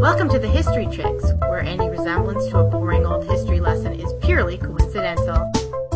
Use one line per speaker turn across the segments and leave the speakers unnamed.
Welcome to the History Chicks, where any resemblance to a boring old history lesson is purely coincidental.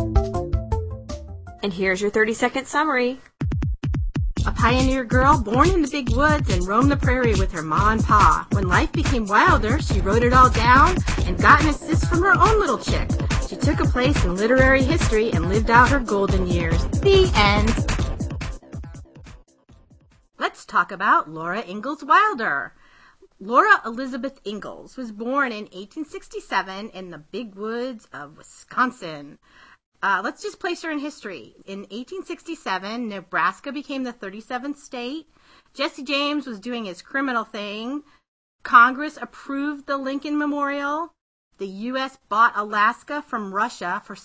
And here's your 30-second summary.
A pioneer girl born in the big woods and roamed the prairie with her ma and pa. When life became wilder, she wrote it all down and got an assist from her own little chick. She took a place in literary history and lived out her golden years. The end. Let's talk about Laura Ingalls Wilder. Laura Elizabeth Ingalls was born in 1867 in the big woods of Wisconsin. Let's just place her in history. In 1867, Nebraska became the 37th state. Jesse James was doing his criminal thing. Congress approved the Lincoln Memorial. The U.S. bought Alaska from Russia for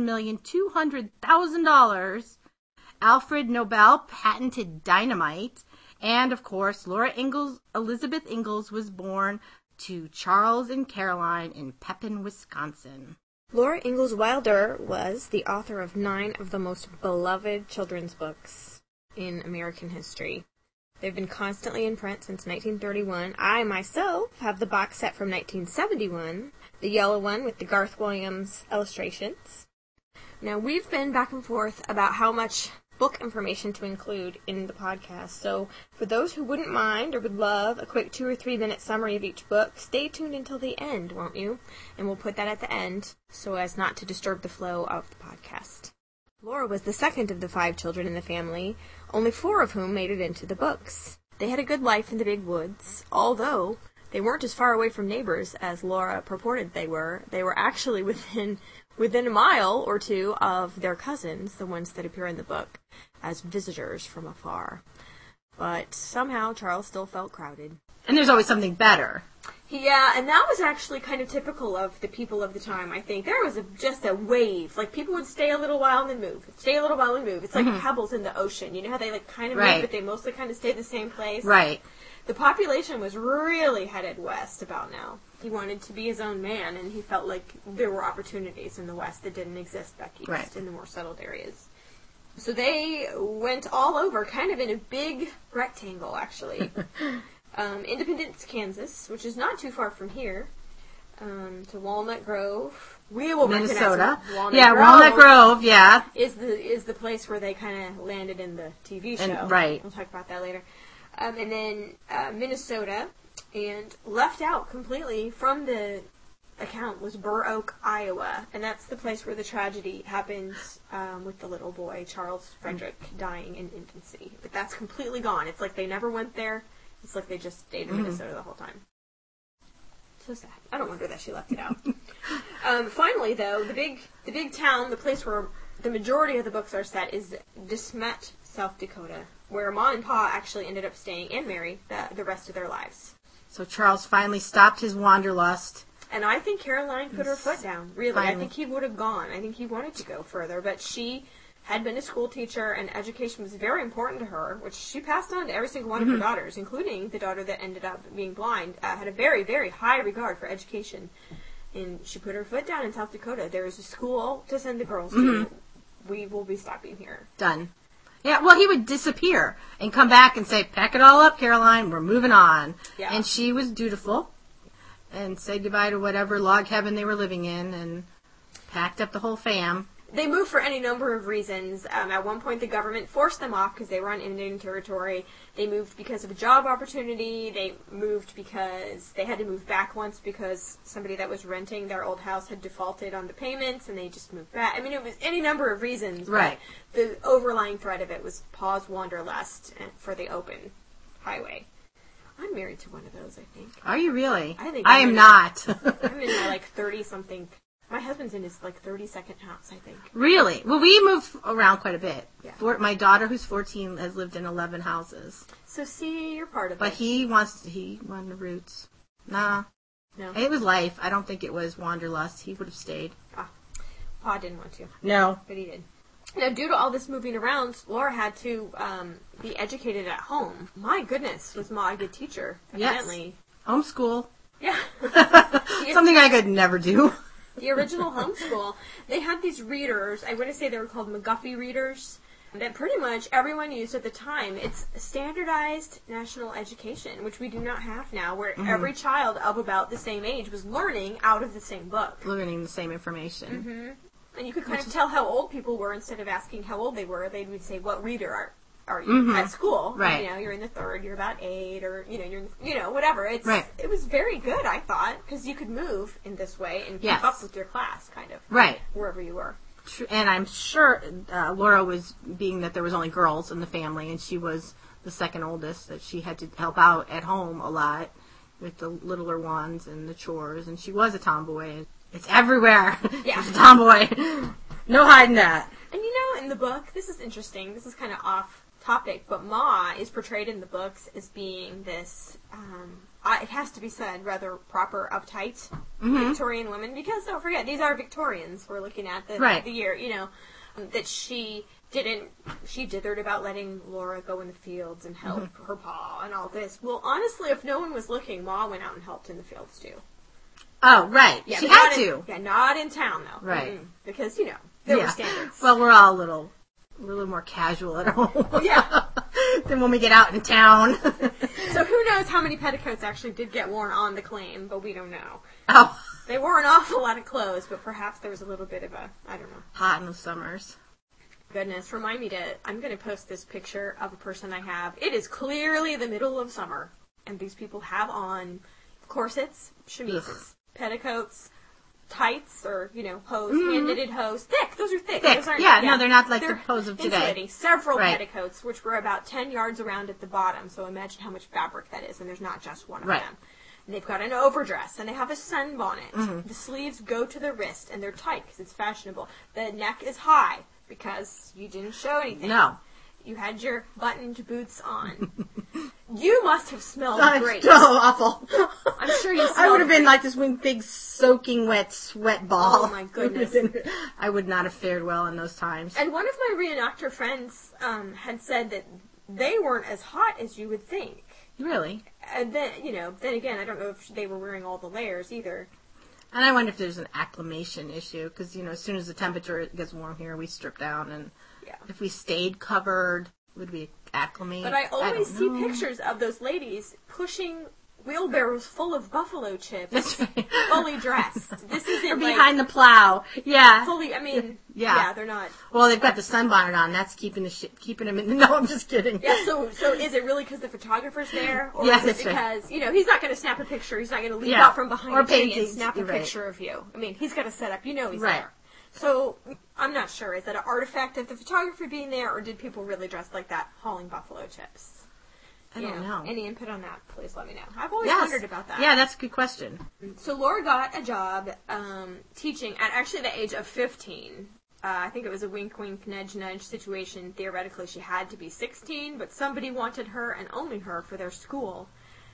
$7,200,000. Alfred Nobel patented dynamite. And, of course, Laura Elizabeth Ingalls was born to Charles and Caroline in Pepin, Wisconsin.
Laura Ingalls Wilder was the author of 9 of the most beloved children's books in American history. They've been constantly in print since 1931. I, myself, have the box set from 1971, the yellow one with the Garth Williams illustrations. Now, we've been back and forth about how much book information to include in the podcast, so for those who wouldn't mind or would love a quick 2 or 3 minute summary of each book, stay tuned until the end, won't you? And we'll put that at the end so as not to disturb the flow of the podcast. Laura was the second of the 5 children in the family, only 4 of whom made it into the books. They had a good life in the big woods, although they weren't as far away from neighbors as Laura purported they were. They were actually within a mile or 2 of their cousins, the ones that appear in the book, as visitors from afar. But somehow Charles still felt crowded.
And there's always something better.
Yeah, and that was actually kind of typical of the people of the time, I think. There was just a wave. Like, people would stay a little while and then move. Stay a little while and move. It's like pebbles in the ocean. You know how they kind of move, but they mostly kind of stay in the same place?
Right.
The population was really headed west about now. He wanted to be his own man, and he felt like there were opportunities in the west that didn't exist back east in the more settled areas. So they went all over, kind of in a big rectangle, actually. Independence, Kansas, which is not too far from here, to Walnut Grove. We will
Minnesota.
Walnut
Grove, yeah.
Is the place where they kind of landed in the TV show.
Right.
We'll talk about that later. And then Minnesota, and left out completely from the account was Burr Oak, Iowa, and that's the place where the tragedy happens with the little boy, Charles Frederick, dying in infancy. But that's completely gone. It's like they never went there. It's like they just stayed in Minnesota the whole time. So sad. I don't wonder that she left it out. Finally, though, the big town, the place where the majority of the books are set, is De Smet, South Dakota, where Ma and Pa actually ended up staying and married the rest of their lives.
So Charles finally stopped his wanderlust.
And I think Caroline put her foot down, really. Finally. I think he would have gone. I think he wanted to go further, but she had been a school teacher, and education was very important to her, which she passed on to every single one of her daughters, including the daughter that ended up being blind, had a very, very high regard for education. And she put her foot down in South Dakota. There is a school to send the girls to. We will be stopping here.
Done. Yeah, well, he would disappear and come back and say, pack it all up, Caroline, we're moving on. Yeah. And she was dutiful and said goodbye to whatever log cabin they were living in and packed up the whole fam.
They moved for any number of reasons. At one point, the government forced them off because they were on Indian territory. They moved because of a job opportunity. They moved because they had to move back once because somebody that was renting their old house had defaulted on the payments, and they just moved back. I mean, it was any number of reasons.
Right.
But the overlying thread of it was Pa's wanderlust for the open highway. I'm married to one of those, I think.
Are you really?
I think
I am not.
I'm in my 30-something. My husband's in his 32nd house, I think.
Really? Well, we move around quite a bit.
Yeah.
My daughter, who's 14, has lived in 11 houses.
So see, you're part of it.
But he wanted the roots. Nah.
No.
It was life. I don't think it was wanderlust. He would have stayed.
Pa didn't want to.
No.
But he did. Now, due to all this moving around, Laura had to be educated at home. My goodness, was Ma a good teacher, evidently.
Yes. Homeschool.
Yeah.
Something I could never do.
The original homeschool, they had these readers. I want to say they were called McGuffey readers. that pretty much everyone used at the time. It's standardized national education, which we do not have now, where every child of about the same age was learning out of the same book.
Learning the same information.
Mm-hmm. And you could kind of tell how old people were instead of asking how old they were. They would say, "What reader are you at school?"
Right.
You know, you're in the third. You're about 8, or you're whatever. It was very good, I thought, because you could move in this way and keep up with your class, kind of.
Right.
Wherever you were.
And I'm sure Laura was, being that there was only girls in the family, and she was the second oldest, that she had to help out at home a lot with the littler ones and the chores, and she was a tomboy. It's everywhere.
Yeah.
She's a tomboy. No hiding that.
And in the book, this is interesting. This is kind of off topic, but Ma is portrayed in the books as being this, it has to be said, rather proper, uptight Victorian woman, because don't forget, these are Victorians we're looking at the year, that she dithered about letting Laura go in the fields and help her pa and all this. Well, honestly, if no one was looking, Ma went out and helped in the fields too.
Oh, right. Yeah, she had to.
Yeah, not in town, though.
Right.
Because, there were standards.
Well, we're all a little more casual at home.
Yeah.
Than when we get out in town.
So who knows how many petticoats actually did get worn on the claim, but we don't know.
Oh.
They wore an awful lot of clothes, but perhaps there was a little bit of I don't know.
Hot in the summers.
Goodness, remind me I'm going to post this picture of a person I have. It is clearly the middle of summer, and these people have on corsets, chemises, petticoats, tights, or, hose, hand-knitted hose. Thick! Those are thick. Those aren't,
no, they're not like the hose of today.
Insulating. Several petticoats, which were about 10 yards around at the bottom, so imagine how much fabric that is, and there's not just one of them. And they've got an overdress, and they have a sunbonnet. The sleeves go to the wrist, and they're tight because it's fashionable. The neck is high because you didn't show anything.
No.
You had your buttoned boots on. You must have smelled great.
So awful.
I'm sure you smelled
I would have been like this big soaking wet sweat ball.
Oh my goodness.
I would not have fared well in those times.
And one of my reenactor friends had said that they weren't as hot as you would think.
Really?
And then, then again, I don't know if they were wearing all the layers either.
And I wonder if there's an acclimation issue, because, as soon as the temperature gets warm here, we strip down, and if we stayed covered, would we acclimate?
But I always see pictures of those ladies pushing wheelbarrows full of buffalo chips.
That's right.
Fully dressed. This isn't
or behind the plow. Yeah.
Fully,
yeah,
they're not.
Well, they've got the sunbonnet on. That's keeping them in. No, I'm just kidding.
Yeah, so is it really because the photographer's there? Or
is
it because, he's not going to snap a picture. He's not going to leap out from behind a tree and snap a picture of you. He's got a setup. He's there. So, I'm not sure. Is that an artifact of the photographer being there, or did people really dress like that hauling buffalo chips?
I don't know.
Any input on that, please let me know. I've always wondered about that.
Yeah, that's a good question.
So Laura got a job teaching at actually the age of 15. I think it was a wink, wink, nudge, nudge situation. Theoretically, she had to be 16, but somebody wanted her and only her for their school.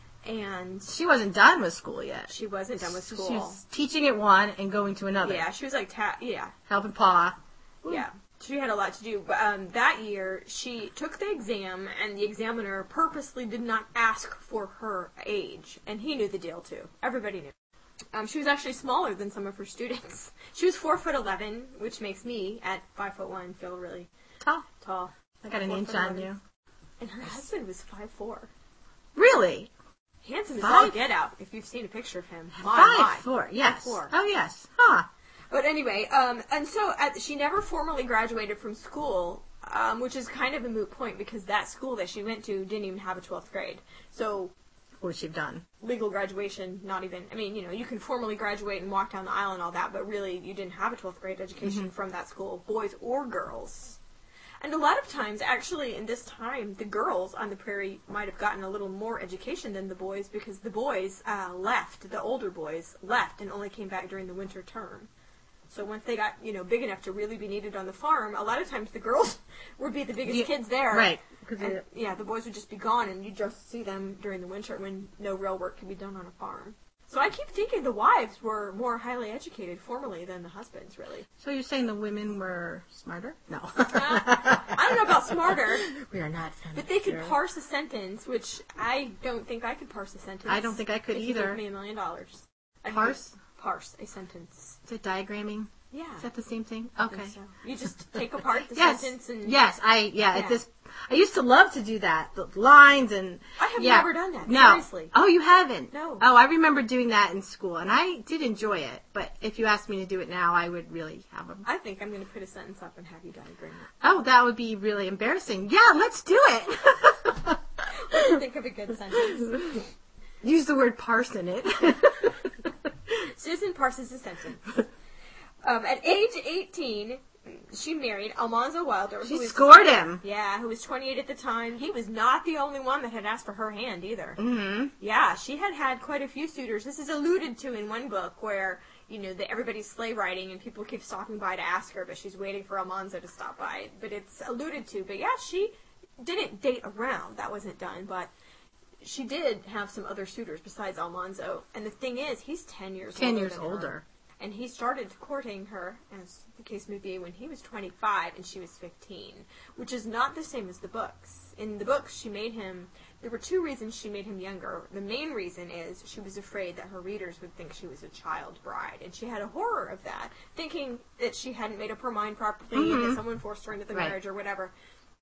And
she wasn't done with school yet.
She wasn't done with school.
She was teaching at one and going to another.
Yeah, she was like,
helping Pa.
Yeah. She had a lot to do. But that year, she took the exam, and the examiner purposely did not ask for her age. And he knew the deal, too. Everybody knew. She was actually smaller than some of her students. She was 4'11", which makes me, at 5'1", feel really tall.
I got an inch on you.
And her husband was 5'4".
Really?
Handsome as all get out, if you've seen a picture of him.
5'4", yes.
5'4".
Oh, yes. Huh.
But anyway, and so she never formally graduated from school, which is kind of a moot point because that school that she went to didn't even have a 12th grade. So,
what would she have done?
Legal graduation, not even, you can formally graduate and walk down the aisle and all that, but really you didn't have a 12th grade education from that school, boys or girls. And a lot of times, actually, in this time, the girls on the prairie might have gotten a little more education than the boys because the boys left, the older boys left and only came back during the winter term. So once they got, big enough to really be needed on the farm, a lot of times the girls would be the biggest kids there.
Right.
And, the boys would just be gone, and you'd just see them during the winter when no real work could be done on a farm. So I keep thinking the wives were more highly educated formally than the husbands, really.
So you're saying the women were smarter? No.
I don't know about smarter.
We are not feminists.
But they could parse a sentence, which I don't think I could parse a sentence.
I don't think I could either.
If you gave me $1 million.
Parse?
Parse a sentence.
Is it diagramming?
Yeah.
Is that the same thing?
I
Okay.
think so. You just take apart the
Yes.
sentence and...
Yes, I used to love to do that. The lines and...
I have never done that.
No.
Seriously.
Oh, you haven't?
No.
Oh, I remember doing that in school, and I did enjoy it. But if you asked me to do it now, I would really have them.
I think I'm going to put a sentence up and have you diagram it.
Oh, that would be really embarrassing. Yeah, let's do it.
What do you think of a good sentence?
Use the word parse in it.
Susan parses a sentence. At age 18, she married Almanzo Wilder.
She scored him.
Yeah, who was 28 at the time. He was not the only one that had asked for her hand either.
Mm-hmm.
Yeah, she had had quite a few suitors. This is alluded to in one book where, everybody's sleigh riding and people keep stopping by to ask her, but she's waiting for Almanzo to stop by. But it's alluded to. But yeah, she didn't date around. That wasn't done, but she did have some other suitors besides Almanzo. And the thing is, he's 10 years older.
10 years
than her.
older.
And he started courting her, as the case may be, when he was 25 and she was 15, which is not the same as the books. In the books, there were two reasons she made him younger. The main reason is she was afraid that her readers would think she was a child bride, and she had a horror of that, thinking that she hadn't made up her mind properly, and that someone forced her into the marriage or whatever.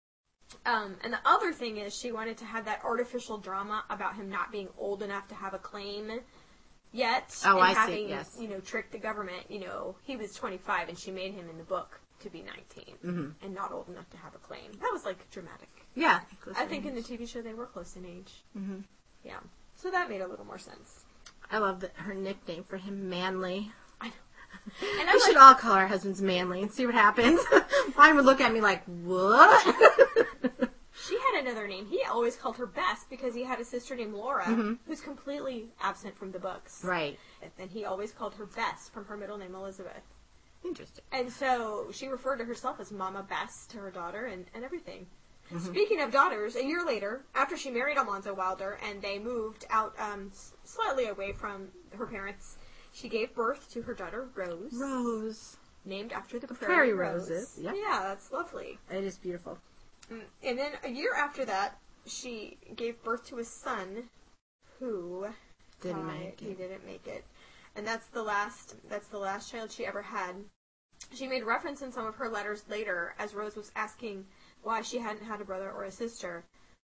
And the other thing is she wanted to have that artificial drama about him not being old enough to have a claim yet.
Oh,
and
I
having,
see, yes.
tricked the government. He was 25 and she made him in the book to be 19 and not old enough to have a claim. That was, dramatic.
Yeah.
I think in the TV show they were close in age. Mm-hmm. Yeah. So that made a little more sense.
I love her nickname for him, Manly.
I know. And
We should all call our husbands Manly and see what happens. Mine would look at me like, what?
She had another name. He always called her Bess because he had a sister named Laura who's completely absent from the books.
Right.
And he always called her Bess from her middle name, Elizabeth.
Interesting.
And so she referred to herself as Mama Bess to her daughter and everything. Speaking of daughters, a year later, after she married Almanzo Wilder and they moved out slightly away from her parents, she gave birth to her daughter, Rose.
Rose.
Named after the
prairie
rose.
roses. Yep.
Yeah, that's lovely.
It is beautiful.
And then a year after that, she gave birth to a son who
Didn't make it.
He didn't make it. And that's the last child she ever had. She made reference in some of her letters later, as Rose was asking why she hadn't had a brother or a sister,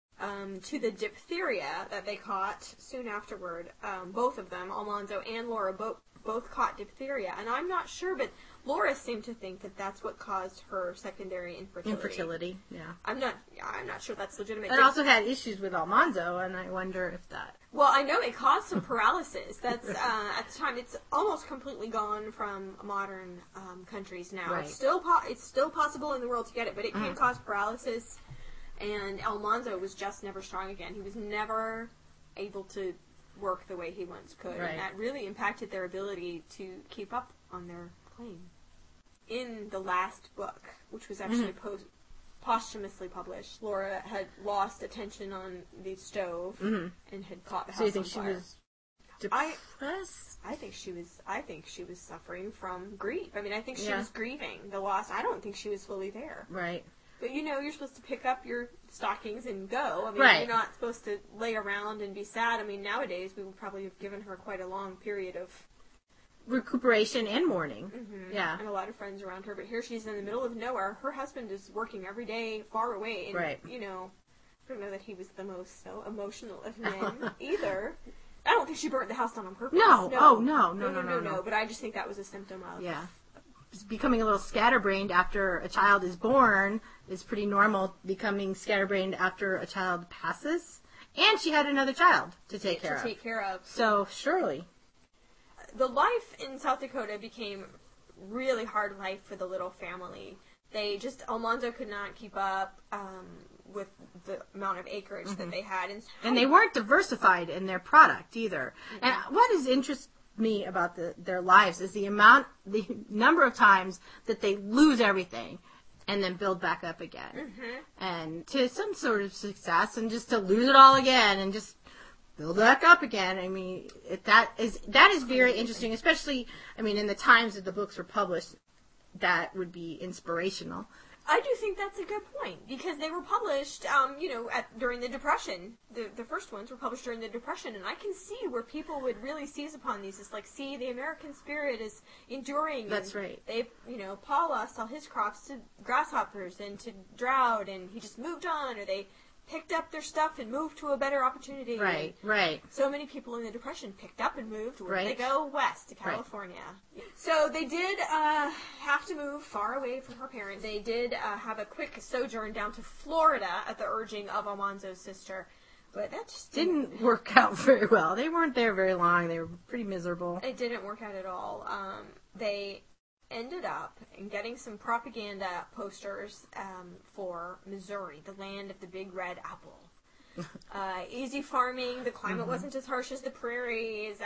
to the diphtheria that they caught soon afterward. Both of them, Almanzo and Laura, both caught diphtheria. And I'm not sure, but Laura seemed to think that that's what caused her secondary infertility.
Yeah.
I'm not sure that's legitimate.
It also had issues with Almanzo, and I wonder if that...
Well, I know it caused some paralysis. That's at the time it's almost completely gone from modern countries now.
Right.
It's still possible in the world to get it, but it can cause paralysis. And Almanzo was just never strong again. He was never able to work the way he once could,
Right.
and that really impacted their ability to keep up on their claim. In the last book, which was actually posthumously published, Laura had lost attention on the stove and had caught the house on fire.
So you think she was depressed?
I think she was suffering from grief. I mean, I think she was grieving the loss. I don't think she was fully there.
Right.
But you're supposed to pick up your stockings and go. I mean,
Right.
You're not supposed to lay around and be sad. I mean, nowadays we would probably have given her quite a long period of
Recuperation and mourning. Yeah.
and a lot of friends around her. But here she's in the middle of nowhere. Her husband is working every day far away. And,
Right.
I don't know that he was the most emotional of men either. I don't think she burnt the house down on purpose.
No.
No.
Oh, no.
But I just think that was a symptom of...
Yeah. Becoming a little scatterbrained after a child is born is pretty normal. Becoming scatterbrained after a child passes. And she had another child to take care of. So, surely.
The life in South Dakota became really hard life for the little family. Almanzo could not keep up with the amount of acreage that they had.
And they weren't diversified in their product either. And what is interesting me about their lives is the number of times that they lose everything and then build back up again. And to some sort of success, and just to lose it all again and just build back up again. I mean, that is very interesting, especially, I mean, in the times that the books were published, that would be inspirational.
I do think that's a good point, because they were published, during the Depression. The first ones were published during the Depression, and I can see where people would really seize upon these. It's like, see, the American spirit is enduring.
That's right.
They, Paul lost all his crops to grasshoppers and to drought, and he just moved on, or they picked up their stuff and moved to a better opportunity.
Right, right.
So many people in the Depression picked up and moved. Where
right.
did they go? West to California. Right. So they did have to move far away from her parents. They did have a quick sojourn down to Florida at the urging of Almanzo's sister. But that just
didn't work out very well. They weren't there very long. They were pretty miserable.
It didn't work out at all. They ended up in getting some propaganda posters for Missouri, the land of the big red apple. Easy farming, the climate wasn't as harsh as the prairies,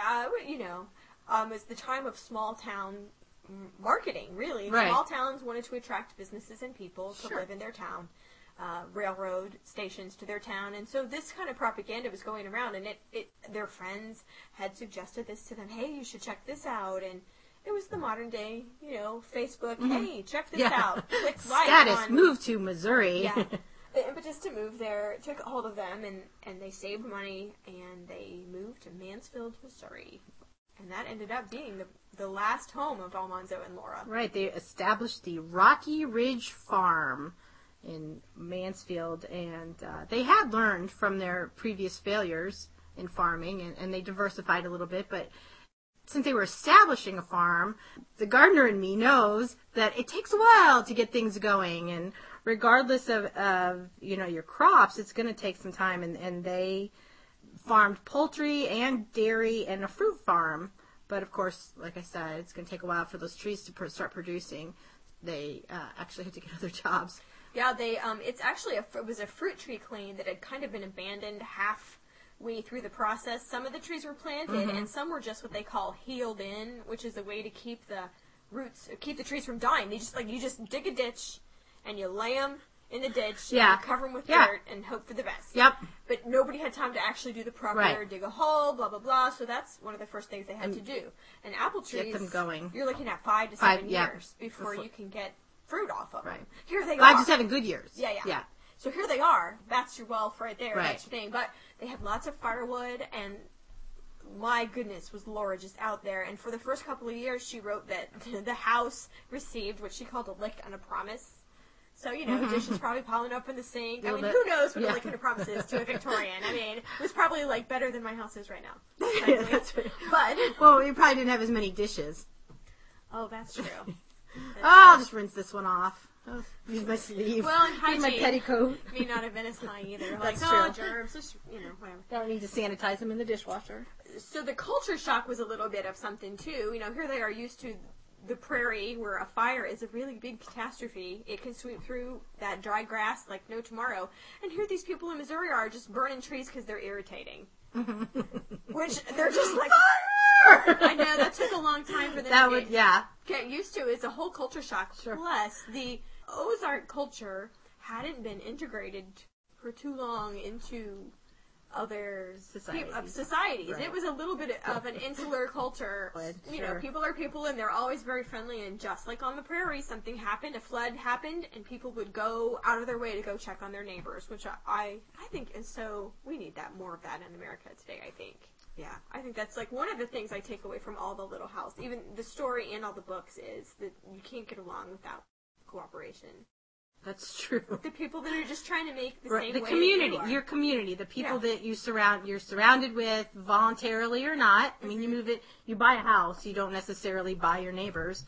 it was the time of small town marketing, really.
Right.
Small towns wanted to attract businesses and people to live in their town, railroad stations to their town, and so this kind of propaganda was going around, and their friends had suggested this to them, hey, you should check this out, and it was the modern day, Facebook, hey, check this out. Click like
Status, move to Missouri.
Yeah. The impetus to move there took hold of them, and they saved money, and they moved to Mansfield, Missouri. And that ended up being the last home of Almanzo and Laura.
Right. They established the Rocky Ridge Farm in Mansfield, and they had learned from their previous failures in farming, and they diversified a little bit, but since they were establishing a farm, the gardener in me knows that it takes a while to get things going, and regardless of your crops, it's going to take some time, and they farmed poultry and dairy and a fruit farm, but of course, like I said, it's going to take a while for those trees to start producing. They actually had to get other jobs.
Yeah, it was a fruit tree claim that had kind of been abandoned halfway through the process. Some of the trees were planted, and some were just what they call healed in, which is a way to keep the trees from dying. You just dig a ditch, and you lay them in the ditch, and you cover them with dirt, and hope for the best.
Yep.
But nobody had time to actually do the proper dig a hole, blah, blah, blah, so that's one of the first things they had to do. And apple trees,
get them going.
You're looking at 5 to 7 years before you can get fruit off of them.
Right.
Here they are.
5 to 7 good years.
Yeah. So here they are. That's your wealth right there.
Right.
That's your thing. But they had lots of firewood, and my goodness, was Laura just out there. And for the first couple of years, she wrote that the house received what she called a lick and a promise. So, dishes probably piling up in the sink. I mean, who knows what a lick and a promise is to a Victorian. I mean, it was probably, better than my house is right now.
Yeah, that's right.
But,
well, you probably didn't have as many dishes.
Oh, that's true.
I'll just rinse this one off. Oh, use my sleeve.
Well, and hygiene.
My petticoat.
May not have been as high either.
That's true.
Germs, just, whatever.
Don't need to sanitize them in the dishwasher.
So the culture shock was a little bit of something, too. Here they are used to the prairie, where a fire is a really big catastrophe. It can sweep through that dry grass like no tomorrow. And here these people in Missouri are just burning trees because they're irritating. Which they're just like, fire! I know, that took a long time for them to get used to. It's a whole culture shock. Sure. Plus, the Ozark culture hadn't been integrated for too long into other societies. Right. It was a little bit of an insular culture. People are people, and they're always very friendly, and just like on the prairie, something happened, a flood happened, and people would go out of their way to go check on their neighbors, which I think is so, we need more of that in America today, I think. Yeah, I think that's one of the things I take away from all the Little House, even the story and all the books, is that you can't get along without cooperation.
That's true.
The people that are just trying to make the same way
community,
that you are.
your community, the people that you're surrounded with, voluntarily or not. I mean, you buy a house, you don't necessarily buy your neighbors.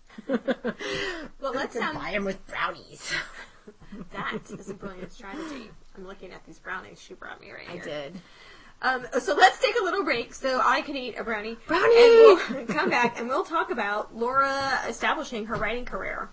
Well, let's
buy them with brownies.
That is a brilliant strategy. I'm looking at these brownies she brought me right here.
I did.
So let's take a little break so I can eat a brownie.
Brownie!
And we'll come back and we'll talk about Laura establishing her writing career.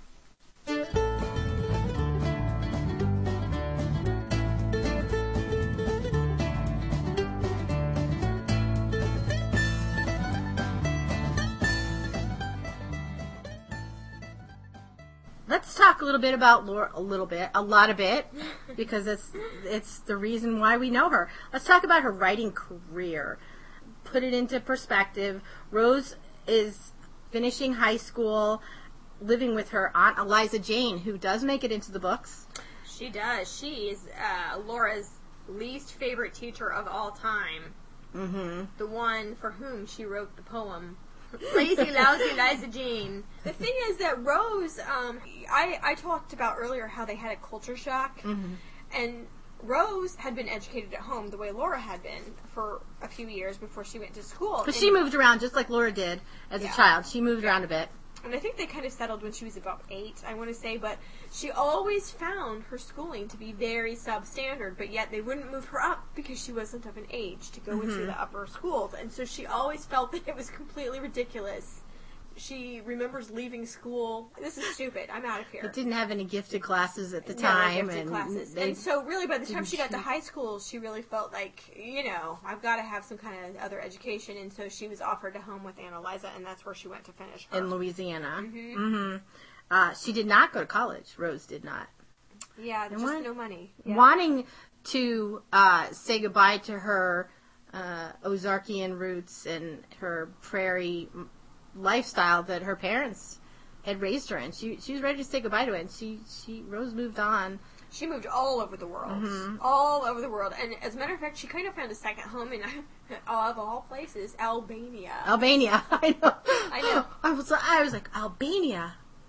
Let's talk a little bit about Laura, a lot of it, because it's the reason why we know her. Let's talk about her writing career. Put it into perspective. Rose is finishing high school living with her Aunt Eliza Jane, who does make it into the books.
She does. She is Laura's least favorite teacher of all time.
Mm-hmm.
The one for whom she wrote the poem. Lazy, lousy Eliza Jane. The thing is that Rose, I talked about earlier how they had a culture shock.
Mm-hmm.
And Rose had been educated at home the way Laura had been for a few years before she went to school.
Because she moved around just like Laura did as a child. She moved around a bit.
And I think they kind of settled when she was about 8, I want to say. But she always found her schooling to be very substandard, but yet they wouldn't move her up because she wasn't of an age to go into the upper schools. And so she always felt that it was completely ridiculous. She remembers leaving school. This is stupid. I'm out of here.
It didn't have any gifted classes at the
No,
time.
gifted classes. And so really by the time she got to high school, she really felt like, I've got to have some kind of other education. And so she was offered a home with Aunt Eliza, and that's where she went to finish her.
In Louisiana. Mm-hmm. She did not go to college. Rose did not.
Yeah, just no money. Yeah.
Wanting to say goodbye to her Ozarkian roots and her prairie lifestyle that her parents had raised her in. She was ready to say goodbye to it, and Rose moved on.
She moved all over the world. All over the world. And as a matter of fact, she kind of found a second home in, of all places, Albania.
Albania. I know. I was like, Albania.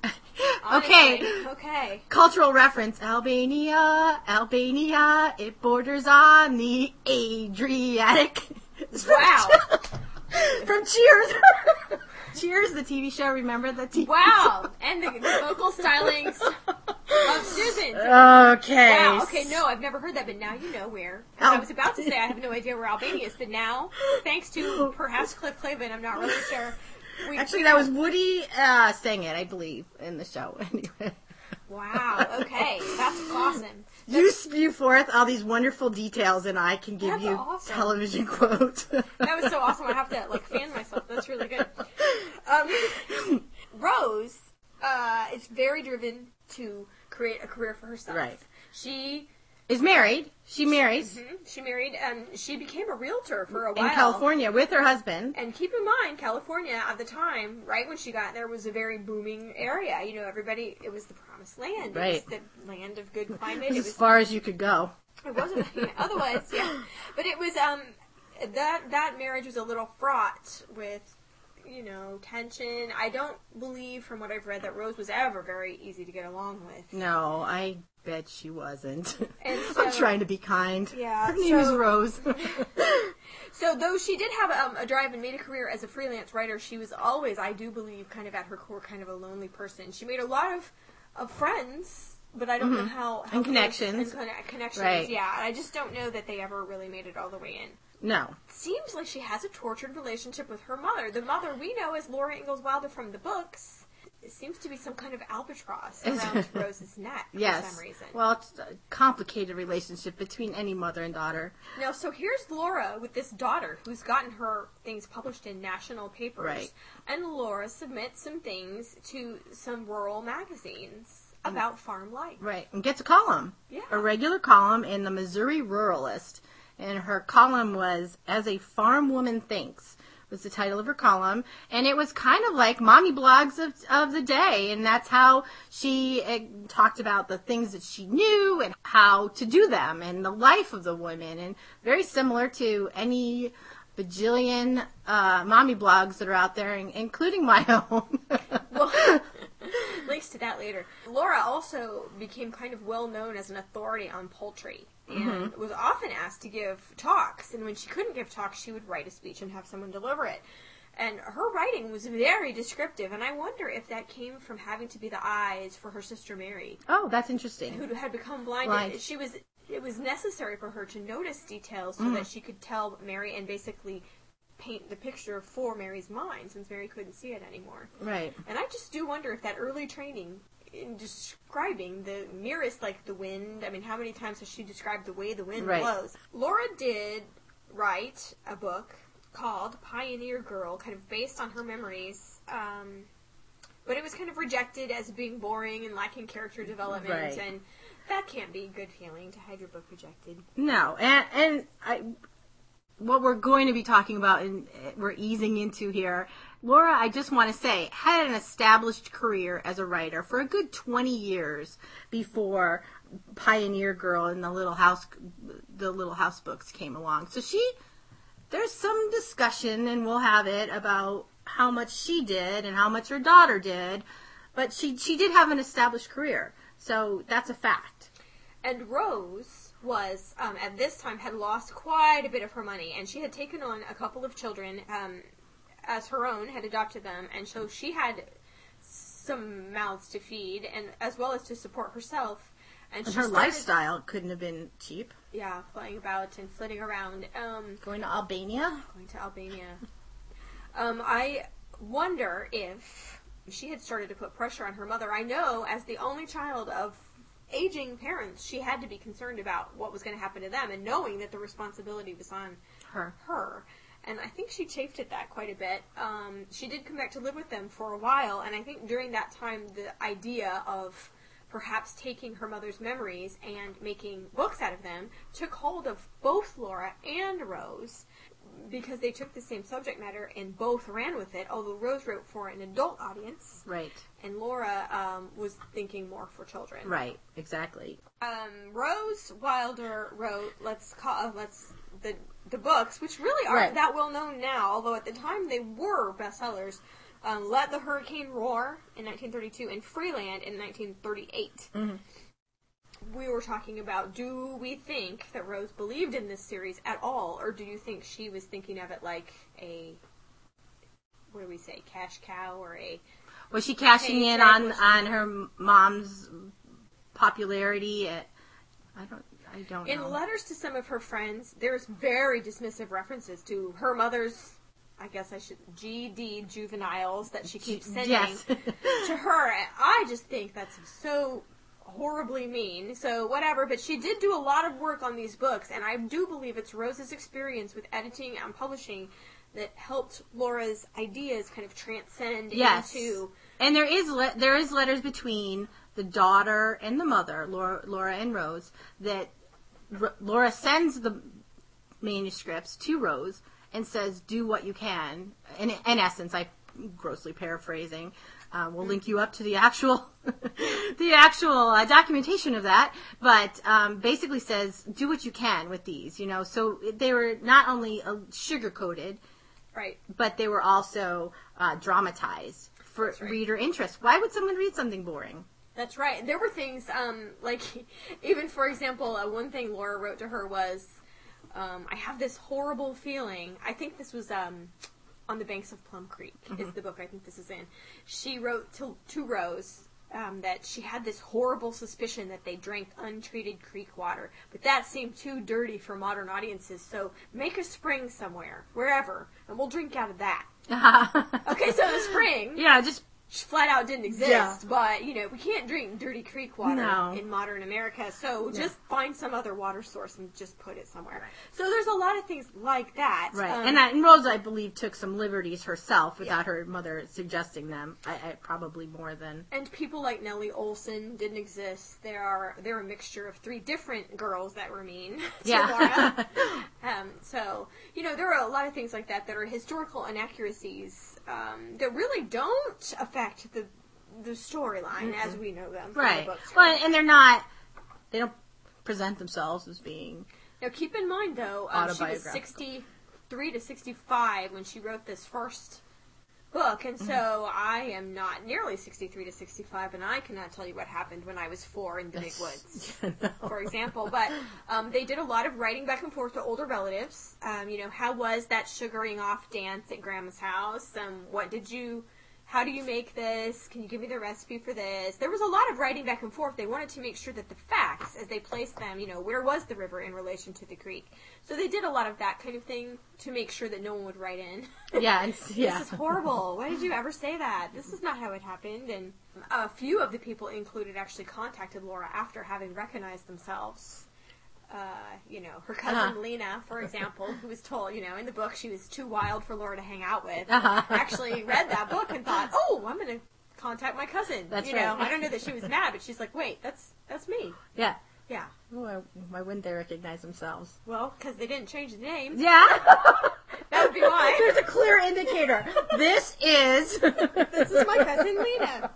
Okay.
Cultural reference. Albania, it borders on the Adriatic.
Wow.
From Cheers. Cheers, the TV show. Remember the TV
Wow. And the vocal stylings of Susan.
Okay.
Wow. Okay, no, I've never heard that, but now you know where. I was about to say I have no idea where Albania is, but now, thanks to perhaps Cliff Clavin, I'm not really sure.
Actually, that was Woody sang it, I believe, in the show. Anyway.
Wow. Okay. That's awesome.
You spew forth all these wonderful details, and I can give you television quotes.
That was so awesome. I have to fan myself. That's really good. Rose is very driven to create a career for herself.
Right.
She
is married. She marries.
Mm-hmm. She married, and she became a realtor for a while.
In California with her husband.
And keep in mind, California at the time, right when she got there, was a very booming area. Everybody, it was the promised land.
Right.
It was the land of good climate.
It was as far as you could go.
It wasn't, otherwise, yeah. But it was, that marriage was a little fraught with, tension. I don't believe, from what I've read, that Rose was ever very easy to get along with.
No, I bet she wasn't.
And so,
I'm trying to be kind.
Yeah.
Her name is Rose.
So though she did have a drive and made a career as a freelance writer, she was always, I do believe, kind of at her core, kind of a lonely person. She made a lot of friends, but I don't know how
and connections.
Connections,
right.
Yeah. I just don't know that they ever really made it all the way in.
No.
Seems like she has a tortured relationship with her mother. The mother we know as Laura Ingalls Wilder from the books. It seems to be some kind of albatross around Rose's neck for some reason.
Well, it's a complicated relationship between any mother and daughter.
Now, so here's Laura with this daughter who's gotten her things published in national papers.
Right.
And Laura submits some things to some rural magazines about farm life.
Right. And gets a column.
Yeah.
A regular column in the Missouri Ruralist. And her column was, As a Farm Woman Thinks, was the title of her column. And it was kind of like mommy blogs of the day. And that's how she talked about the things that she knew and how to do them and the life of the women. And very similar to any bajillion mommy blogs that are out there, including my own.
Well, links to that later. Laura also became kind of well known as an authority on poultry. And was often asked to give talks. And when she couldn't give talks, she would write a speech and have someone deliver it. And her writing was very descriptive. And I wonder if that came from having to be the eyes for her sister Mary.
Oh, that's interesting.
Who had become blind. It was necessary for her to notice details so that she could tell Mary and basically paint the picture for Mary's mind, since Mary couldn't see it anymore.
Right.
And I just do wonder if that early training in describing the merest, like the wind. I mean, how many times has she described the way the wind blows? Laura did write a book called Pioneer Girl, kind of based on her memories, but it was kind of rejected as being boring and lacking character development, and that can't be a good feeling to have your book rejected.
No, and what we're going to be talking about and we're easing into here, Laura, I just want to say, had an established career as a writer for a good 20 years before Pioneer Girl and the Little House books came along. So there's some discussion, and we'll have it, about how much she did and how much her daughter did, but she did have an established career. So that's a fact.
And Rose was, at this time, had lost quite a bit of her money, and she had taken on a couple of children as her own, had adopted them, and so she had some mouths to feed, and as well as to support herself. And
her lifestyle couldn't have been cheap.
Yeah, flying about and flitting around.
Going to Albania?
I wonder if she had started to put pressure on her mother. I know, as the only child of aging parents, she had to be concerned about what was going to happen to them, and knowing that the responsibility was on her. And I think she chafed at that quite a bit. She did come back to live with them for a while, and I think during that time the idea of perhaps taking her mother's memories and making books out of them took hold of both Laura and Rose, because they took the same subject matter and both ran with it, although Rose wrote for an adult audience.
Right.
And Laura was thinking more for children.
Right, exactly.
Rose Wilder wrote the books, which really aren't that well known now, although at the time they were bestsellers. Let the Hurricane Roar in 1932 and Freeland in 1938. Mm-hmm. We were talking about, do we think that Rose believed in this series at all, or do you think she was thinking of it like a, what do we say, cash cow, or a...
Was she cashing in on her mom's popularity? I don't know.
In letters to some of her friends, there's very dismissive references to her mother's, I guess I should, GD juveniles that she keeps sending to her. I just think that's so horribly mean. So whatever, but she did do a lot of work on these books, and I do believe it's Rose's experience with editing and publishing that helped Laura's ideas kind of transcend into...
And there is letters between the daughter and the mother, Laura and Rose, that Laura sends the manuscripts to Rose and says, do what you can. In essence, I'm grossly paraphrasing. We'll link you up to the actual documentation of that, but basically says, do what you can with these, So they were not only sugar-coated,
right,
but they were also dramatized for reader interest. Why would someone read something boring?
That's right. There were things, like, even, for example, one thing Laura wrote to her was, I have this horrible feeling. I think this was On the Banks of Plum Creek is the book I think this is in. She wrote to Rose that she had this horrible suspicion that they drank untreated creek water, but that seemed too dirty for modern audiences, so make a spring somewhere, wherever, and we'll drink out of that. Okay, so the spring...
Yeah, just...
flat out didn't exist, but, we can't drink dirty creek water in modern America, so just find some other water source and just put it somewhere. Right. So there's a lot of things like that.
Right, and Rose, I believe, took some liberties herself without her mother suggesting them. I probably more than...
And people like Nellie Olson didn't exist. They're a mixture of 3 different girls that were mean to Laura. So, there are a lot of things like that are historical inaccuracies that really don't affect the storyline as we know them.
Right.
The books.
Well, and they don't present themselves as being...
Now, keep in mind, though, she was 63 to 65 when she wrote this first book, and so I am not nearly 63 to 65, and I cannot tell you what happened when I was 4 in the big woods, for example. But they did a lot of writing back and forth to older relatives. How was that sugaring off dance at Grandma's house? How do you make this? Can you give me the recipe for this? There was a lot of writing back and forth. They wanted to make sure that the facts, as they placed them, where was the river in relation to the creek? So they did a lot of that kind of thing to make sure that no one would write in. This is horrible. Why did you ever say that? This is not how it happened. And a few of the people included actually contacted Laura after having recognized themselves. Her cousin Lena, for example, who was told, in the book she was too wild for Laura to hang out with, actually read that book and thought, oh, I'm going to contact my cousin.
That's right.
I don't know that she was mad, but she's like, wait, that's me.
Yeah.
Yeah.
Why wouldn't they recognize themselves?
Well, because they didn't change the name.
Yeah.
That would be why.
There's a clear indicator. This is
my cousin Lena.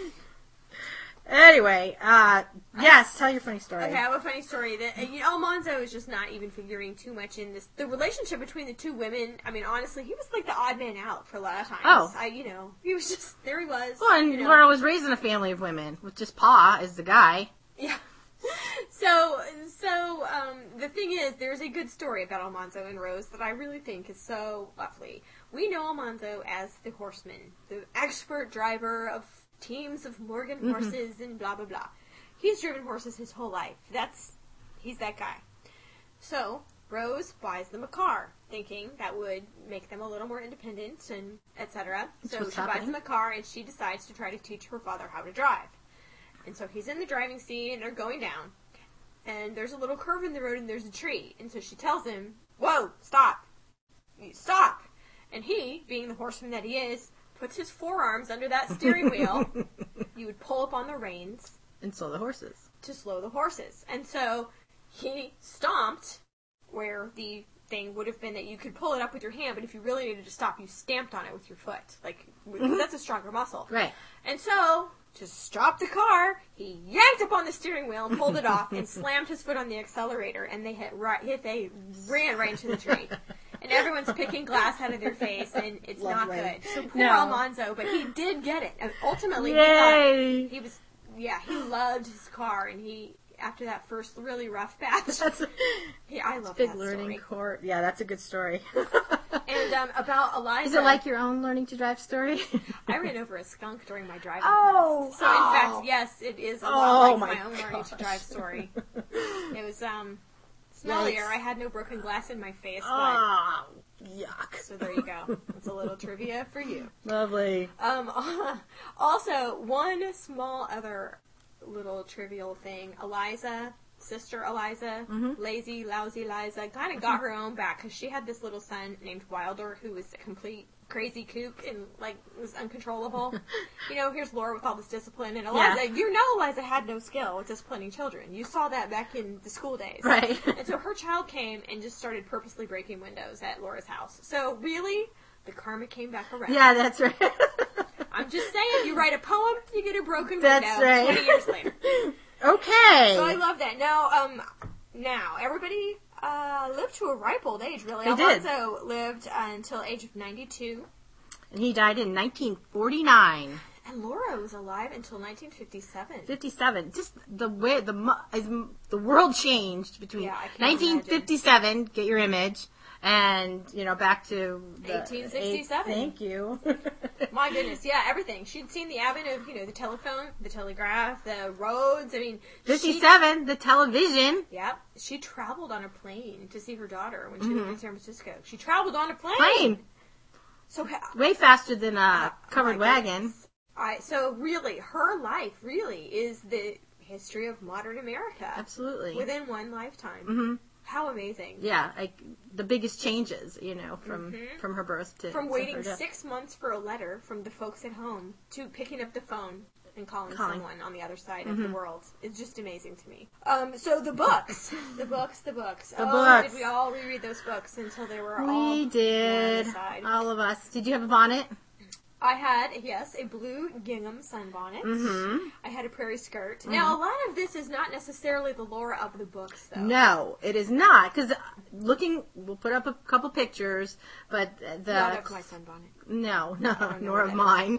Anyway, yes, tell your funny story.
Okay, I have a funny story. That Almanzo is just not even figuring too much in this. The relationship between the two women, I mean, honestly, he was like the odd man out for a lot of times.
Oh.
He was just, there he was.
Well, and Laura was raised in a family of women, with just Pa as the guy.
Yeah. So, the thing is, there's a good story about Almanzo and Rose that I really think is so lovely. We know Almanzo as the horseman, the expert driver of teams of Morgan horses and blah, blah, blah. He's driven horses his whole life. He's that guy. So, Rose buys them a car, thinking that would make them a little more independent and etc. So she buys them a car and she decides to try to teach her father how to drive. And so he's in the driving seat and they're going down. And there's a little curve in the road and there's a tree. And so she tells him, "Whoa, stop. Stop." And he, being the horseman that he is, puts his forearms under that steering wheel. You would pull up on the reins.
And slow the horses.
To slow the horses. And so he stomped where the thing would have been that you could pull it up with your hand, but if you really needed to stop, you stamped on it with your foot. Like, that's a stronger muscle.
Right.
And so, to stop the car, he yanked up on the steering wheel and pulled it off and slammed his foot on the accelerator, and they they ran right into the tree. And everyone's picking glass out of their face, and it's not good. So poor Almanzo, but he did get it. And ultimately, he loved his car, and after that first really rough patch, I love
big
that
learning
story.
court. Yeah, that's a good story.
And about Eliza.
Is it like your own learning to drive story?
I ran over a skunk during my driving
class.
So in fact, yes, it is a lot like my own learning to drive story. It was smellier. I had no broken glass in my face.
Oh, yuck.
So there you go. It's a little trivia for you.
Lovely.
Also, one small other little trivial thing. Sister Eliza, lazy, lousy Eliza, kind of got her own back because she had this little son named Wilder who was a complete crazy kook and was uncontrollable. Here's Laura with all this discipline, and Eliza, Eliza had no skill with disciplining children. You saw that back in the school days.
Right.
And so her child came and just started purposely breaking windows at Laura's house. So really, the karma came back around.
Yeah, that's right.
I'm just saying, you write a poem, you get a broken
that's
window
right.
20 years later.
Okay.
So I love that. Now everybody lived to a ripe old age, really.
They
Alonzo lived until age of 92.
And he died in 1949.
And Laura was alive until 1957.
57. Just the way the world changed between 1957, get your image, and back to
1867.
Thank you.
My goodness, yeah, everything. She'd seen the advent of the telephone, the telegraph, the roads. I mean,
57, the television.
Yeah, she traveled on a plane to see her daughter when she lived in San Francisco. She traveled on a plane. So
way faster than a covered wagon.
So really, her life really is the history of modern America.
Absolutely.
Within one lifetime.
Mm-hmm.
How amazing.
Yeah, the biggest changes, from her birth to...
From waiting 6 months for a letter from the folks at home to picking up the phone and calling someone on the other side of the world. It's just amazing to me. So the books. The books. Did we all reread those books until they were all...
We did. All of us. Did you have a bonnet?
I had, a blue gingham sunbonnet. Mm-hmm. I had a prairie skirt. Mm-hmm. Now, a lot of this is not necessarily the Laura of the books, though.
No, it is not. Because we'll put up a couple pictures, but
Not of my sunbonnet.
No, nor of mine.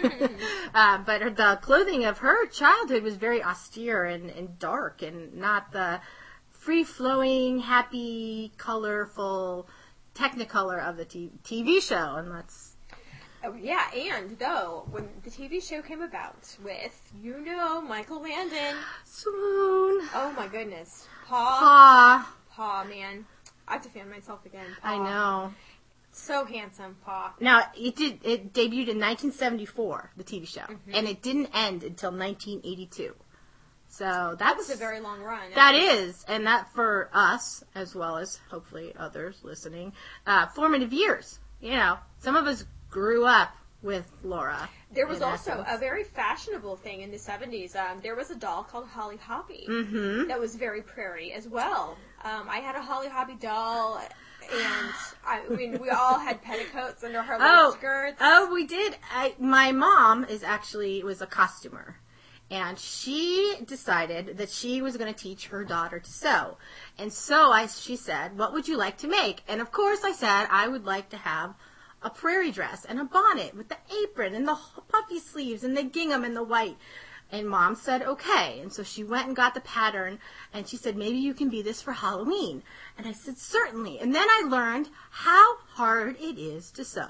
But the clothing of her childhood was very austere and dark, and not the free-flowing, happy, colorful Technicolor of the TV show, and that's...
Oh, yeah, and though, when the TV show came about with, Michael Landon.
Swoon.
Oh my goodness.
Pa,
man. I have to fan myself again. Pa.
I know.
So handsome, Pa.
Now, it debuted in 1974, the TV show, and it didn't end until 1982. So that
was a very long run.
That is, and that for us, as well as hopefully others listening, formative years. Some of us grew up with Laura.
There was
in
also
essence.
a very fashionable thing in the 70s. There was a doll called Holly Hoppy that was very prairie as well. I had a Holly Hoppy doll, and I mean, we all had petticoats under her little skirts.
Oh, we did. My mom was a costumer. And she decided that she was going to teach her daughter to sew. And so she said, what would you like to make? And of course I said, I would like to have a prairie dress and a bonnet with the apron and the puffy sleeves and the gingham and the white. And Mom said, okay. And so she went and got the pattern, and she said, maybe you can be this for Halloween. And I said, certainly. And then I learned how hard it is to sew.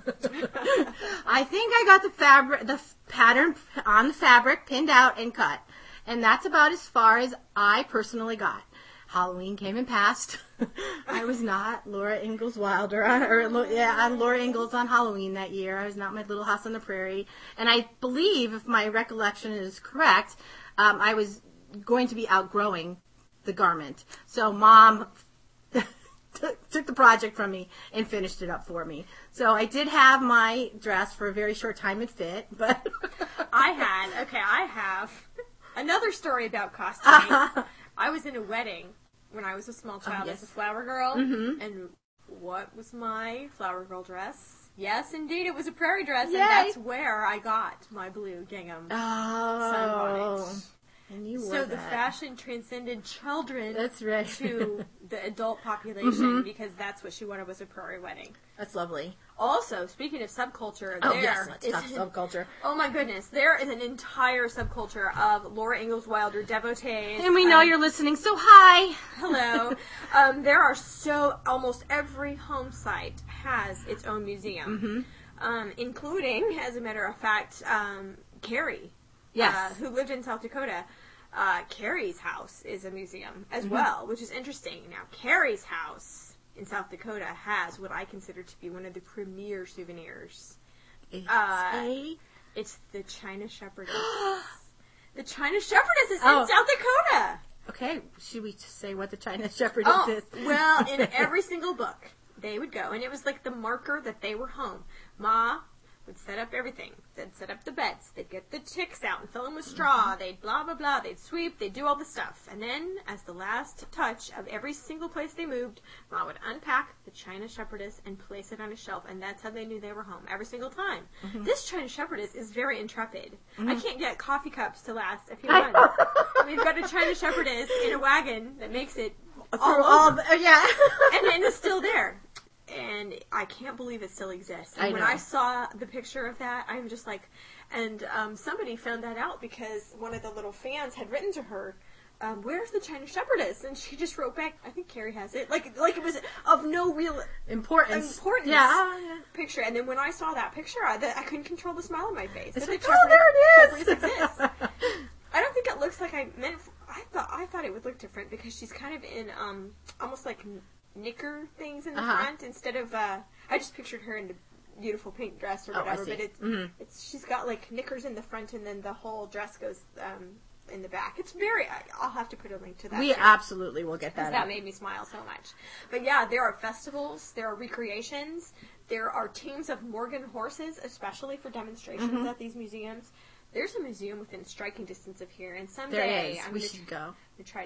I think I got the pattern on the fabric pinned out and cut. And that's about as far as I personally got. Halloween came and passed. I was not Laura Ingalls Wilder, on Laura Ingalls on Halloween that year. I was not my Little House on the Prairie. And I believe, if my recollection is correct, I was going to be outgrowing the garment. So Mom took the project from me and finished it up for me. So I did have my dress for a very short time and fit, but
I have another story about costuming. I was in a wedding when I was a small child as a flower girl, and what was my flower girl dress? Yes, indeed, it was a prairie dress, and that's where I got my blue gingham sunbonnet.
And you wore
so
that.
The fashion transcended children
That's right.
to the adult population because that's what she wanted was a prairie wedding.
That's lovely.
Also, speaking of subculture,
let's talk subculture.
Oh my goodness, there is an entire subculture of Laura Ingalls Wilder devotees.
And we know you're listening, so hi.
Hello. There are almost every home site has its own museum, including, as a matter of fact, Carrie.
Yes.
Who lived in South Dakota. Carrie's house is a museum as well, which is interesting. Now, Carrie's house in South Dakota has what I consider to be one of the premier souvenirs. It's the China Shepherdess. The China Shepherdess is in South Dakota.
Okay, should we say what the China Shepherdess is?
Well, in every single book, they would go, and it was like the marker that they were home. Ma would set up everything. They'd set up the beds. They'd get the chicks out and fill them with straw. They'd blah, blah, blah. They'd sweep. They'd do all the stuff. And then, as the last touch of every single place they moved, Ma would unpack the China Shepherdess and place it on a shelf. And that's how they knew they were home every single time. This China Shepherdess is very intrepid. I can't get coffee cups to last a few months. We've got a China Shepherdess in a wagon that makes it all over. And it's still there. And I can't believe it still exists. And when I saw the picture of that, I'm just like, and somebody found that out because one of the little fans had written to her, where's the China Shepherdess? And she just wrote back, I think Carrie has it. Like it was of no real importance. Picture. And then when I saw that picture, I couldn't control the smile on my face.
It's
like,
there it is!
Exists. I don't think it looks like I meant. I thought it would look different because she's kind of in almost like knicker things in the front instead of I just pictured her in the beautiful pink dress or whatever, but it's she's got like knickers in the front and then the whole dress goes in the back. It's very I'll have to put a link to that.
We absolutely will get that.
That made me smile so much. But yeah, there are festivals, there are recreations, there are teams of Morgan horses, especially for demonstrations at these museums. There's a museum within striking distance of here, and someday
we should go.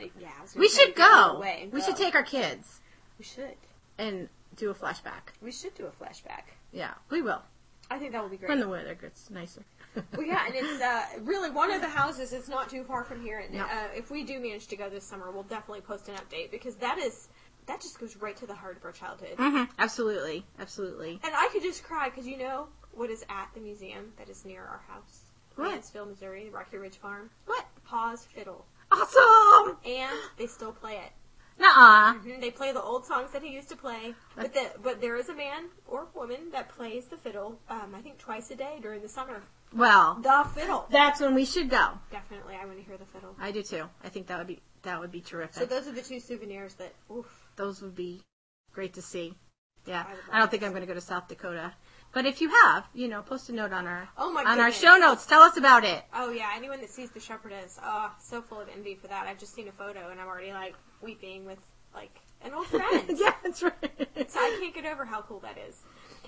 We should
go. We should take our kids.
We should.
And do a flashback.
We should do a flashback.
Yeah, we will.
I think that will be great.
When the weather gets nicer.
Well, yeah, and it's really one of the houses is not too far from here. And if we do manage to go this summer, we'll definitely post an update because that just goes right to the heart of our childhood.
Absolutely. Absolutely.
And I could just cry because you know what is at the museum that is near our house?
What?
Mansfield, Missouri, Rocky Ridge Farm.
What?
Pa's Fiddle.
Awesome!
And they still play it.
Nuh-uh.
They play the old songs that he used to play, but there is a man or woman that plays the fiddle, I think twice a day during the summer.
Well,
The fiddle.
That's when we should go.
Definitely, I want to hear the fiddle.
I do too. I think that would be terrific.
So those are the two souvenirs that,
those would be great to see. Yeah, I don't think I'm going to go to South Dakota. But if you have, post a note on our our show notes. Tell us about it.
Oh yeah, anyone that sees the Shepherdess, so full of envy for that. I've just seen a photo and I'm already like weeping with like an old friend.
Yeah, that's right.
So I can't get over how cool that is.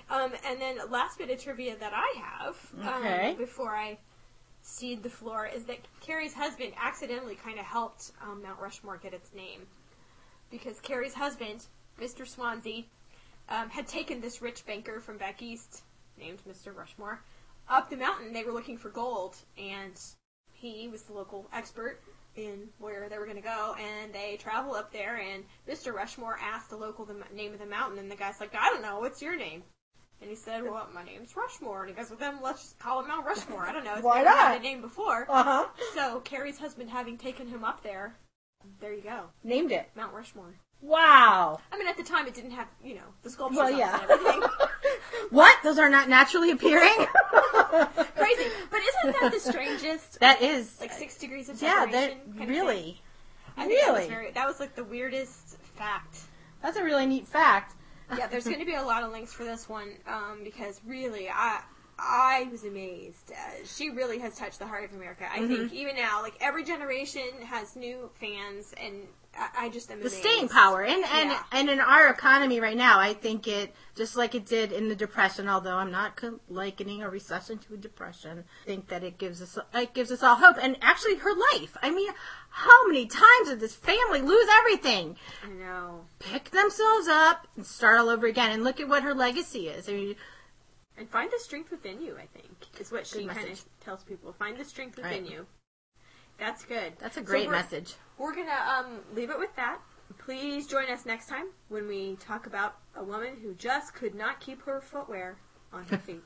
And then last bit of trivia that I have before I cede the floor is that Carrie's husband accidentally kind of helped Mount Rushmore get its name. Because Carrie's husband, Mr. Swansea, had taken this rich banker from back east, named Mr. Rushmore, up the mountain. They were looking for gold, and he was the local expert in where they were going to go, and they travel up there, and Mr. Rushmore asked the local the name of the mountain, and the guy's like, I don't know, what's your name? And he said, well, my name's Rushmore. And he goes, well, then let's just call it Mount Rushmore. I don't know. It's
Why
never
not?
had a name before.
Uh-huh.
So Carrie's husband, having taken him up there you go.
Named it.
Mount Rushmore.
Wow.
I mean, at the time, it didn't have, the sculptures
Well,
on
yeah.
it and everything.
What? Those are not naturally appearing?
Crazy. But isn't that the strangest?
That is.
Like 6 degrees of
Yeah,
separation?
that
kind of
really.
thing? I think that was like the weirdest fact.
That's a really neat fact.
Yeah, there's going to be a lot of links for this one, because really, I was amazed. She really has touched the heart of America. I think even now, like every generation has new fans, and I just am amazed.
The staying power, and in our economy right now, I think it, just like it did in the Depression, although I'm not likening a recession to a depression, I think that it gives us all hope. And actually, her life. I mean, how many times did this family lose everything?
I know.
Pick themselves up and start all over again, and look at what her legacy is. I mean,
and find the strength within you, I think, is what she kind of tells people. Find the strength within you. That's good.
That's a great message.
We're going to leave it with that. Please join us next time when we talk about a woman who just could not keep her footwear on her feet.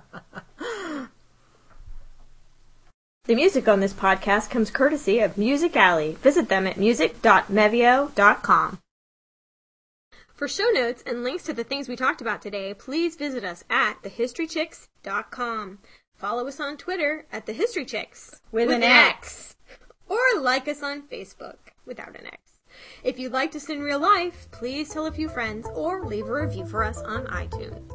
The music on this podcast comes courtesy of Music Alley. Visit them at music.mevio.com. For show notes and links to the things we talked about today, please visit us at thehistorychicks.com. Follow us on Twitter at thehistorychicks
with an X.
Or like us on Facebook without an X. If you'd like us in real life, please tell a few friends or leave a review for us on iTunes.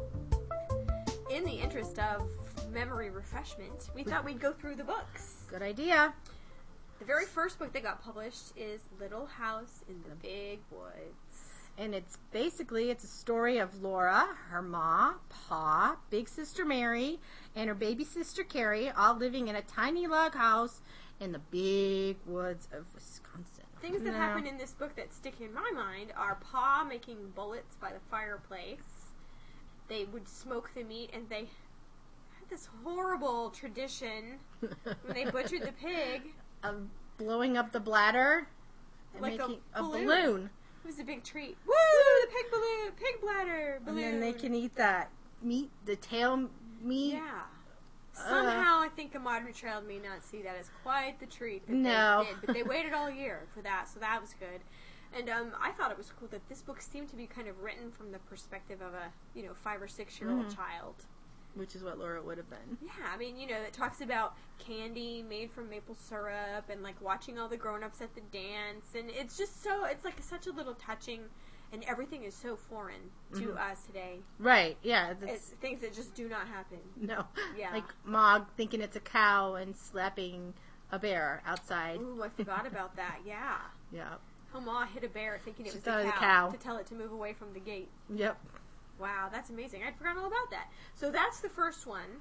In the interest of memory refreshment, we thought we'd go through the books.
Good idea.
The very first book that got published is Little House in the Big Woods.
And it's a story of Laura, her ma, Pa, big sister Mary, and her baby sister Carrie, all living in a tiny log house in the big woods of Wisconsin.
Things that happen in this book that stick in my mind are Pa making bullets by the fireplace. They would smoke the meat, and they had this horrible tradition when they butchered the pig.
Of blowing up the bladder and
like
making
a
balloon.
It was a big treat. Woo! The pig balloon! Pig bladder balloon!
And then they can eat that meat, the tail meat.
Yeah. Somehow, I think a modern child may not see that as quite the treat that they did. But they waited all year for that, so that was good. And I thought it was cool that this book seemed to be kind of written from the perspective of a 5 or 6 year old child.
Which is what Laura would have been.
Yeah, I mean, it talks about candy made from maple syrup and, like, watching all the grown-ups at the dance. And it's just it's, like, such a little touching, and everything is so foreign to us today.
Right, yeah.
It's things that just do not happen.
No.
Yeah.
Like Mog thinking it's a cow and slapping a bear outside.
Ooh, I forgot about that, yeah.
Yeah.
How Ma hit a bear thinking it was
a
cow to tell it to move away from the gate.
Yep.
Wow, that's amazing. I'd forgotten all about that. So that's the first one.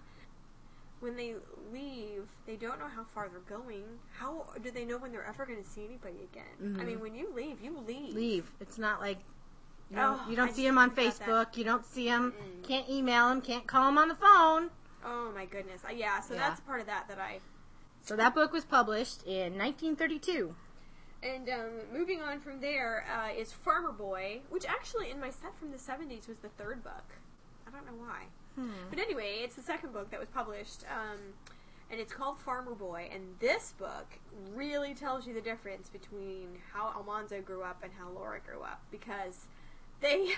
When they leave, they don't know how far they're going. How do they know when they're ever going to see anybody again? I mean, when you leave, you leave.
Leave. It's not like you don't see them on Facebook. You don't see them. Can't email them. Can't call them on the phone.
Oh my goodness. So that's part of that I...
So that book was published in 1932.
And moving on from there is Farmer Boy, which actually in my set from the 70s was the third book. I don't know why. But anyway, it's the second book that was published, and it's called Farmer Boy. And this book really tells you the difference between how Almanzo grew up and how Laura grew up, because they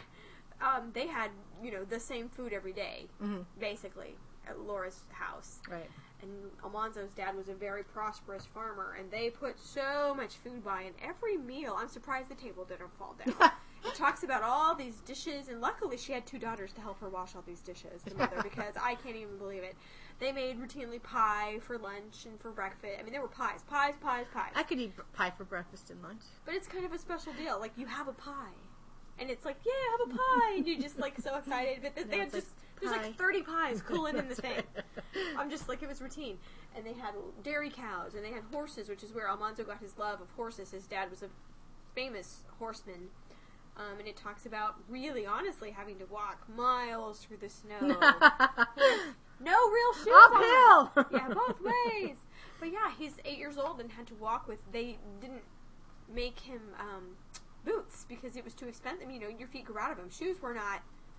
had the same food every day, basically, at Laura's house.
Right.
And Almanzo's dad was a very prosperous farmer, and they put so much food by, and every meal, I'm surprised the table didn't fall down. It talks about all these dishes, and luckily she had 2 daughters to help her wash all these dishes, the mother, because I can't even believe it. They made routinely pie for lunch and for breakfast. I mean, there were pies.
I could eat pie for breakfast and lunch.
But it's kind of a special deal. Like, you have a pie. And it's like, yeah, have a pie. And you're just like so excited. But they had just, there's like 30 pies cooling in the thing. I'm just like, it was routine. And they had dairy cows and they had horses, which is where Almanzo got his love of horses. His dad was a famous horseman. And it talks about really honestly having to walk miles through the snow with no real shoes on.
Uphill!
Yeah, both ways. But yeah, he's 8 years old and had to walk with, they didn't make him boots because it was too expensive. You know, your feet grew out of them. Shoes were not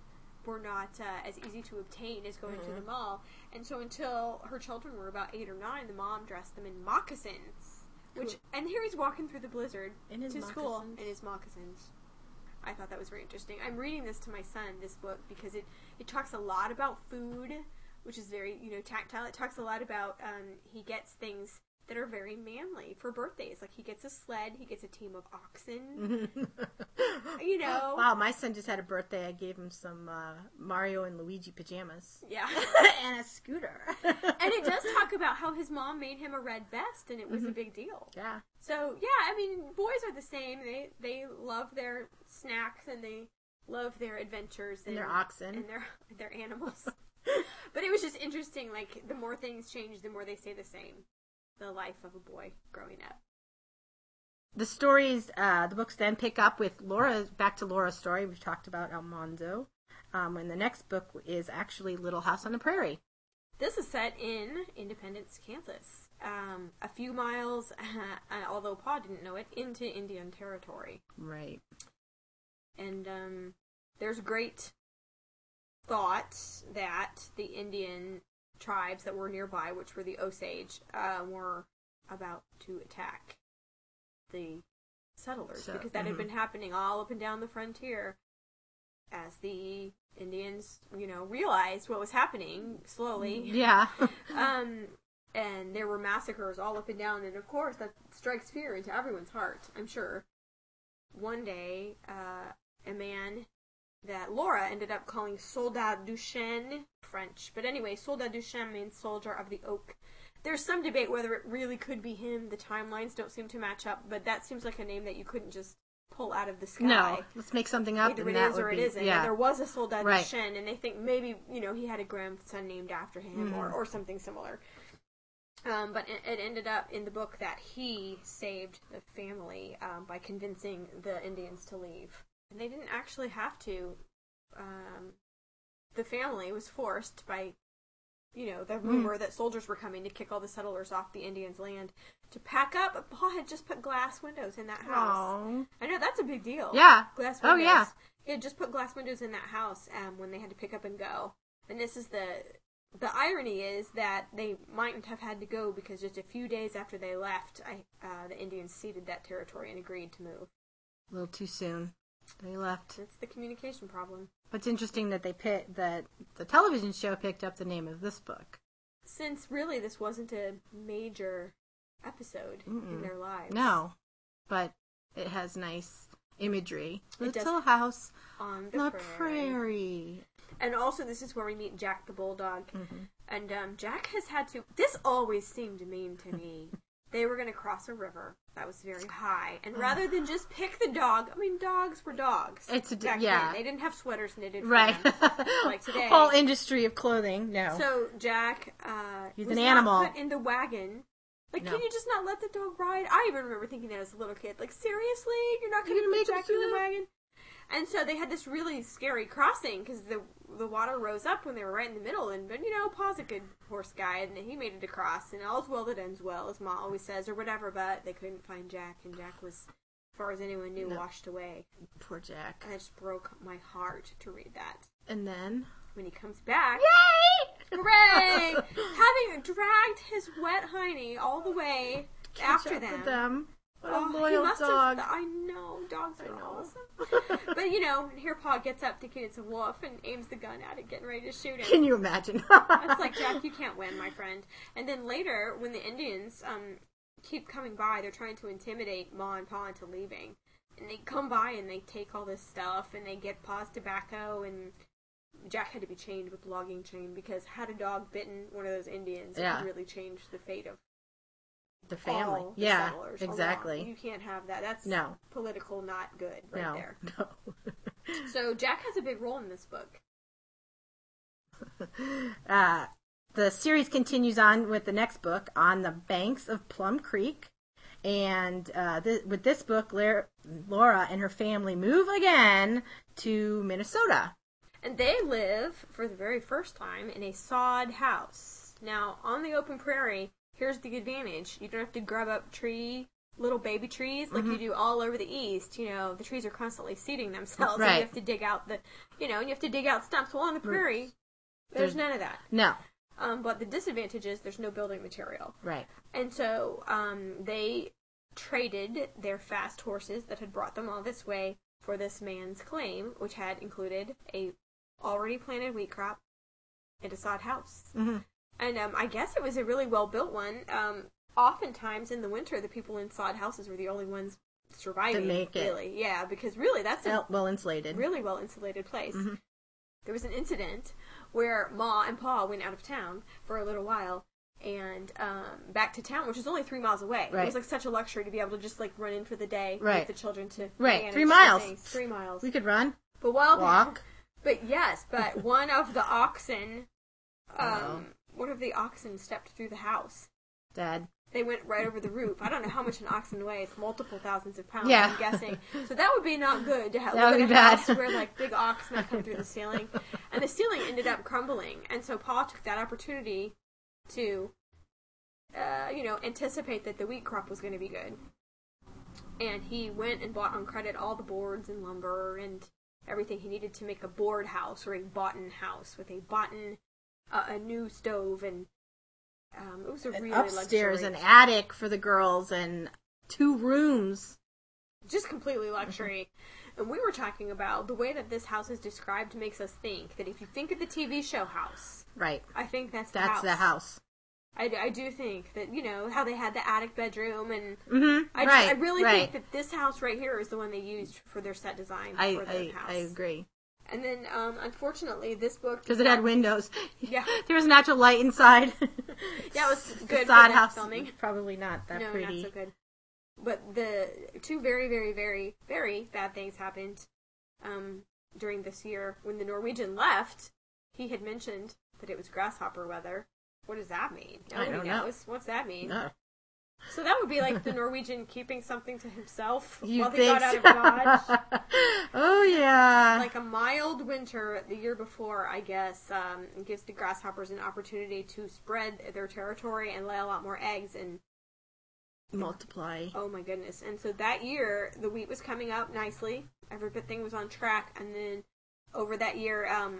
as easy to obtain as going to the mall. And so until her children were about 8 or 9, the mom dressed them in moccasins. Which, and here he's walking through the blizzard to school in his moccasins. I thought that was very interesting. I'm reading this to my son, this book, because it talks a lot about food, which is very, tactile. It talks a lot about, he gets things that are very manly for birthdays. Like, he gets a sled, he gets a team of oxen,
Wow, my son just had a birthday. I gave him some Mario and Luigi pajamas.
Yeah.
And a scooter.
And it does talk about how his mom made him a red vest, and it was a big deal.
Yeah.
So, yeah, I mean, boys are the same. They love their snacks, and they love their adventures.
And their oxen.
And their animals. But it was just interesting, like, the more things change, the more they stay the same. The life of a boy growing up.
The stories, the books then pick up with back to Laura's story. We've talked about Almanzo. And the next book is actually Little House on the Prairie.
This is set in Independence, Kansas. A few miles, although Pa didn't know it, into Indian Territory.
Right.
And there's great thought that the Indian tribes that were nearby, which were the Osage, were about to attack the settlers, because that had been happening all up and down the frontier as the Indians, realized what was happening slowly.
Yeah.
And there were massacres all up and down, and of course that strikes fear into everyone's heart, I'm sure. One day, a man that Laura ended up calling Soldat du Chêne, French. But anyway, Soldat du Chêne means soldier of the oak. There's some debate whether it really could be him. The timelines don't seem to match up, but that seems like a name that you couldn't just pull out of the sky.
No, let's make something up.
Either it is or it isn't.
Yeah.
And there was a Soldat du Chêne, and they think maybe, he had a grandson named after him or something similar. But it ended up in the book that he saved the family by convincing the Indians to leave. And they didn't actually have to. The family was forced by, the rumor that soldiers were coming to kick all the settlers off the Indians' land to pack up. But Pa had just put glass windows in that house.
Aww.
I know, that's a big deal.
Yeah.
Glass windows.
Oh, yeah.
He had just put glass windows in that house when they had to pick up and go. And this is the irony is that they mightn't have had to go because just a few days after they left, the Indians ceded that territory and agreed to move.
A little too soon. They left.
It's the communication problem.
But it's interesting that that the television show picked up the name of this book.
Since really this wasn't a major episode in their lives.
No, but it has nice imagery.
It
Little house
on the
prairie.
And also this is where we meet Jack the Bulldog. And Jack has had to... This always seemed mean to me. They were going to cross a river that was very high. And rather than just pick the dog... I mean, dogs were dogs. Back then. They didn't have sweaters knitted for them, like today.
Whole industry of clothing, no.
So Jack
He's
was
an animal.
not put in the wagon. Like, can you just not let the dog ride? I even remember thinking that as a little kid. Like, seriously? You're not going to put Jack in the wagon? And so they had this really scary crossing because the water rose up when they were right in the middle. But Pa's a good horse guy, and he made it across. And all's well that ends well, as Ma always says, or whatever. But they couldn't find Jack, and Jack was, as far as anyone knew, washed away.
Poor Jack.
And it just broke my heart to read that.
And then
when he comes back,
yay!
Hooray! Having dragged his wet hiney all the way after them.
What a loyal dog.
I know, dogs are awesome. But, here Pa gets up thinking it's a wolf and aims the gun at it, getting ready to shoot him.
Can you imagine?
It's like, Jack, you can't win, my friend. And then later, when the Indians keep coming by, they're trying to intimidate Ma and Pa into leaving. And they come by and they take all this stuff, and they get Pa's tobacco, and Jack had to be chained with logging chain, because had a dog bitten one of those Indians, it would really change the fate of
the family.
All the settlers
exactly.
along. You can't have that. That's political not good there.
No.
So Jack has a big role in this book.
The series continues on with the next book, On the Banks of Plum Creek. And with this book, Laura and her family move again to Minnesota.
And they live, for the very first time, in a sod house. Now, on the open prairie, here's the advantage. You don't have to grub up little baby trees like you do all over the East. You know, the trees are constantly seeding themselves.
Right.
And you have to dig out you have to dig out stumps. Well, on the prairie, there's none of that.
No.
But the disadvantage is there's no building material.
Right.
And so they traded their fast horses that had brought them all this way for this man's claim, which had included a already planted wheat crop and a sod house.
Mm-hmm.
And I guess it was a really well-built one. Oftentimes in the winter, the people in sod houses were the only ones surviving.
To make it.
Really. Yeah, because really that's a
well insulated.
really well-insulated place.
Mm-hmm.
There was an incident where Ma and Pa went out of town for a little while and back to town, which is only 3 miles away.
Right.
It was like such a luxury to be able to just like run in for the day
Right.
with the children to
Right.
manage
3 miles.
things. 3 miles.
We could run.
But
Walk.
But one of the oxen, one of the oxen stepped through the house.
Dad.
They went right over the roof. I don't know how much an oxen weighs, multiple thousands of pounds,
Yeah.
I'm guessing. So that would be not good to have
That would
live
be
in a
bad.
house where like big oxen come through the ceiling. And the ceiling ended up crumbling. And so Paul took that opportunity to, anticipate that the wheat crop was going to be good. And he went and bought on credit all the boards and lumber and everything he needed to make a board house or a bottom house with a new stove, and it was a really
Upstairs,
luxury.
an attic for the girls, and 2 rooms.
Just completely luxury. And we were talking about the way that this house is described makes us think that if you think of the TV show House,
Right.
I think that's the
That's
house.
the house.
I do think that, how they had the attic bedroom, and
Mm-hmm.
I really think that this house right here is the one they used for their set design for the house.
I agree.
And then, unfortunately, this book...
Because it had windows.
Yeah.
There was natural light inside.
Yeah, it was good
The
for
sod
the
house
filming.
probably not that
No,
pretty.
not so good. But the 2 very, very, very, very bad things happened during this year. When the Norwegian left, he had mentioned that it was grasshopper weather. What does that mean?
I don't know.
What's that mean?
No.
So that would be like the Norwegian keeping something to himself
You
while they
think
got out of
so?
Dodge.
Oh, yeah.
Like a mild winter the year before, I guess, gives the grasshoppers an opportunity to spread their territory and lay a lot more eggs and
multiply.
oh my goodness. And so that year, the wheat was coming up nicely. Everything was on track. And then over that year,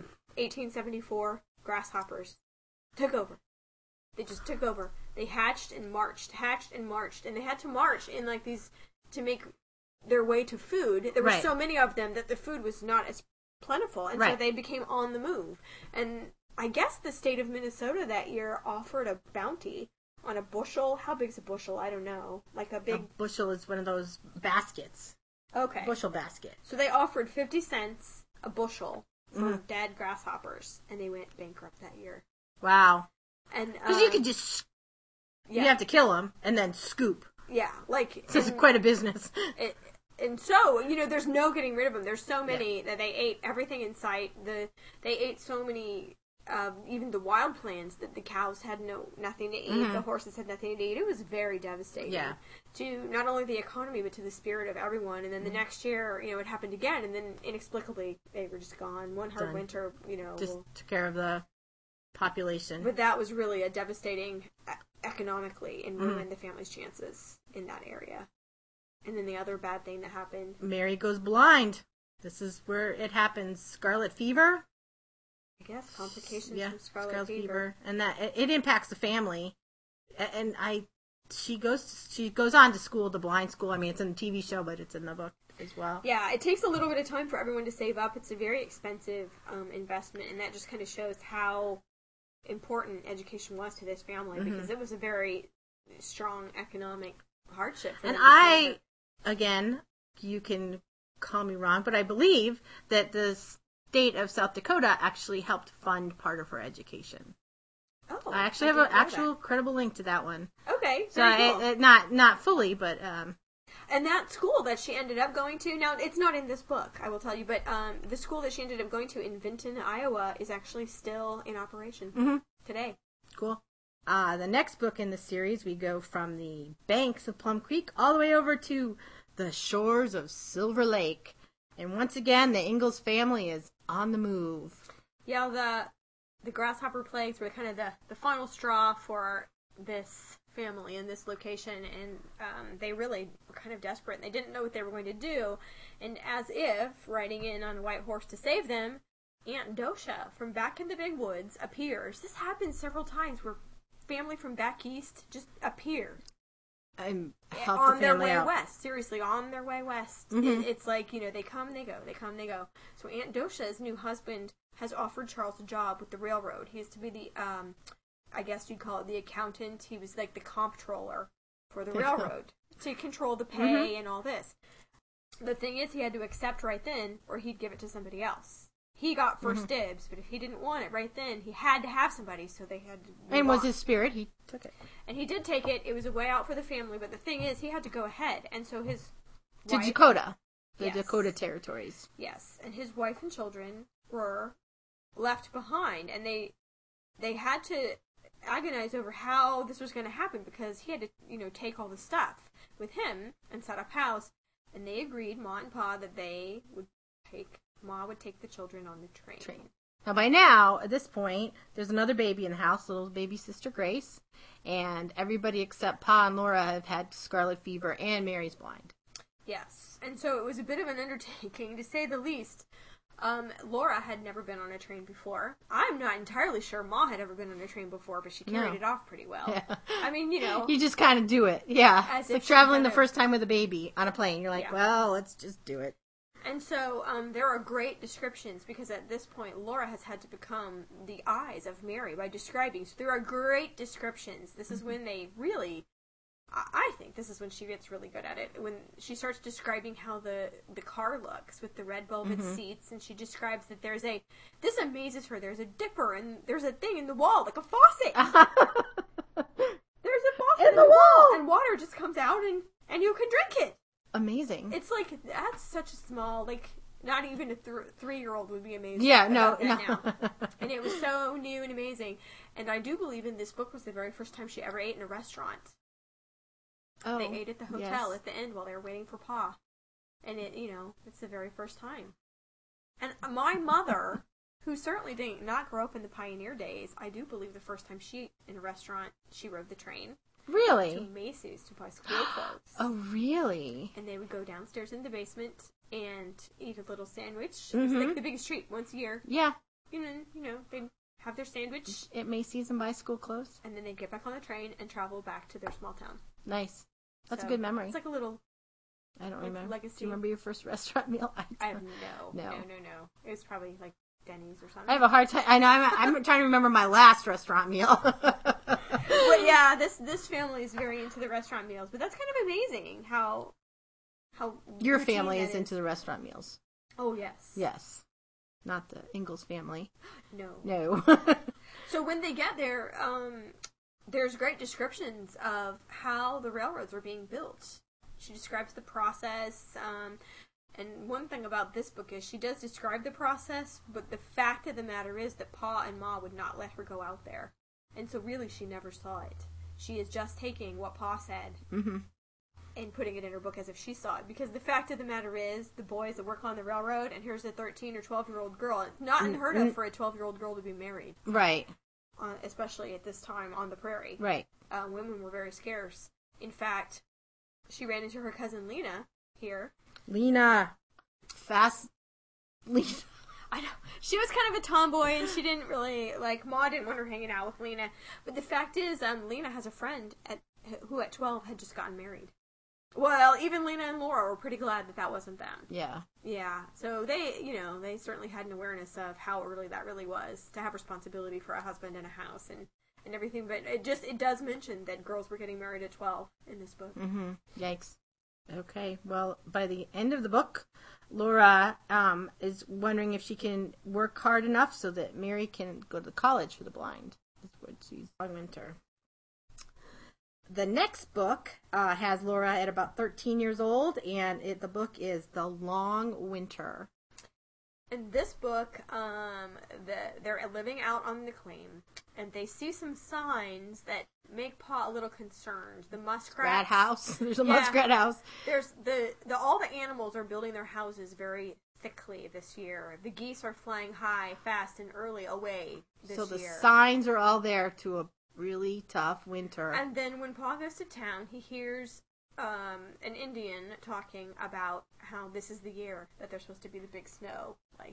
1874, grasshoppers took over. They just took over. They hatched and marched. And they had to march in like these to make their way to food. There were
Right.
so many of them that the food was not as plentiful. And so
Right.
they became on the move. And I guess the state of Minnesota that year offered a bounty on a bushel. How big's a bushel? I don't know. Like a big...
A bushel is one of those baskets.
Okay.
Bushel basket.
So they offered 50 cents a bushel for
Mhm.
dead grasshoppers. And they went bankrupt that year.
Wow.
And
Because you could just...
yeah.
You have to kill them and then scoop.
Yeah, like...
This is quite a business.
And so, there's no getting rid of them. There's so many that they ate everything in sight. They ate so many, even the wild plants that the cows had nothing to eat.
Mhm.
The horses had nothing to eat. It was very devastating to not only the economy but to the spirit of everyone. And then the next year, it happened again, and then inexplicably they were just gone. One hard
Done.
winter,
Just took care of the population.
But that was really a devastating economically and ruined the family's chances in that area. And then the other bad thing that happened.
Mary goes blind. This is where it happens. Scarlet fever.
I guess complications
Yeah,
from scarlet fever.
and that it impacts the family. And she goes on to school, the blind school. I mean, it's in the TV show, but it's in the book as well.
Yeah, it takes a little bit of time for everyone to save up. It's a very expensive investment, and that just kind of shows how important education was to this family because it was a very strong economic hardship for
And
them.
Again, you can call me wrong, but I believe that the state of South Dakota actually helped fund part of her education.
Oh,
I actually have an actual credible link to that one.
Okay,
So
very cool.
not fully, but
And that school that she ended up going to, now it's not in this book, I will tell you, but the school that she ended up going to in Vinton, Iowa, is actually still in operation today.
Cool. The next book in the series, we go from the banks of Plum Creek all the way over to the shores of Silver Lake. And once again, the Ingalls family is on the move.
Yeah, the grasshopper plagues were kind of the final straw for this family in this location, and they really were kind of desperate. They didn't know what they were going to do, and as if riding in on a white horse to save them, Aunt Dosha from back in the big woods appears. This happens several times where family from back east just appear.
On
their way west. Seriously, on their way west. It's like, they come, they go. They come, they go. So Aunt Dosha's new husband has offered Charles a job with the railroad. He is to be the, I guess you'd call it the accountant. He was like the comptroller for the railroad to control the pay and all this. The thing is, he had to accept right then, or he'd give it to somebody else. He got first dibs, but if he didn't want it right then, he had to have somebody, so they had to
And was his spirit, he took it.
And he did take it. It was a way out for the family, but the thing is, he had to go ahead, and so his
to
wife,
Dakota. The Dakota territories.
Yes, and his wife and children were left behind, and they had to agonize over how this was going to happen, because he had to, take all the stuff with him and set up house, and they agreed, Ma and Pa, that Ma would take the children on the train.
Now, by now, at this point, there's another baby in the house, little baby sister Grace, and everybody except Pa and Laura have had scarlet fever, and Mary's blind.
Yes, and so it was a bit of an undertaking, to say the least. Laura had never been on a train before. I'm not entirely sure Ma had ever been on a train before, but she carried it off pretty well.
Yeah.
I mean,
You just kind of do it. Yeah.
As
it's like traveling the first time with a baby on a plane. You're like, well, let's just do it.
And so there are great descriptions, because at this point Laura has had to become the eyes of Mary by describing. So there are great descriptions. This is when they really, I think this is when she gets really good at it. When she starts describing how the car looks with the red velvet seats, and she describes that this amazes her, there's a dipper and there's a thing in the wall, like a faucet. There's a faucet in the wall, and water just comes out and you can drink it.
Amazing.
It's like, that's such a small, not even a 3-year-old would be amazed.
Yeah,
no. Now. And it was so new and amazing. And I do believe in this book was the very first time she ever ate in a restaurant. Oh, they ate at the hotel at the end while they were waiting for Pa. And it's the very first time. And my mother, who certainly did not grow up in the pioneer days, I do believe the first time she ate in a restaurant, she rode the train.
Really?
To Macy's to buy school clothes.
Oh, really?
And they would go downstairs in the basement and eat a little sandwich. It was like the biggest treat once a year.
Yeah.
They'd have their sandwich
at Macy's and buy school clothes.
And then they'd get back on the train and travel back to their small town.
Nice. That's a good memory.
It's like a little...
I don't remember.
Legacy.
Do you remember your first restaurant meal?
I have no. It was probably like Denny's or something.
I have a hard time. I know. I'm trying to remember my last restaurant meal.
But yeah, this family is very into the restaurant meals. But that's kind of amazing how
your family is into the restaurant meals.
Oh yes.
Yes. Not the Ingalls family.
No. So when they get there, there's great descriptions of how the railroads were being built. She describes the process. And one thing about this book is she does describe the process, but the fact of the matter is that Pa and Ma would not let her go out there. And so really she never saw it. She is just taking what Pa said and putting it in her book as if she saw it. Because the fact of the matter is, the boys that work on the railroad, and here's a 13 or 12-year-old girl. It's not unheard of for a 12-year-old girl to be married.
Right.
Especially at this time on the prairie.
Right.
Women were very scarce. In fact, she ran into her cousin Lena here.
Lena.
I know. She was kind of a tomboy, and she didn't really, Ma didn't want her hanging out with Lena. But the fact is, Lena has a friend who at 12 had just gotten married. Well, even Lena and Laura were pretty glad that wasn't them.
Yeah.
Yeah. So they certainly had an awareness of how that really was, to have responsibility for a husband and a house and everything. But it does mention that girls were getting married at 12 in this book.
Mm-hmm. Yikes. Okay, well, by the end of the book, Laura is wondering if she can work hard enough so that Mary can go to college for the blind. That's what she's on winter. The next book has Laura at about 13 years old, and the book is The Long Winter.
In this book, they're living out on the claim, and they see some signs that make Pa a little concerned. The muskrat
house. There's a muskrat house.
There's all the animals are building their houses very thickly this year. The geese are flying high, fast, and early away this year. So the
signs are all there to a really tough winter.
And then when Pa goes to town, he hears an Indian talking about how this is the year that there's supposed to be the big snow. Like,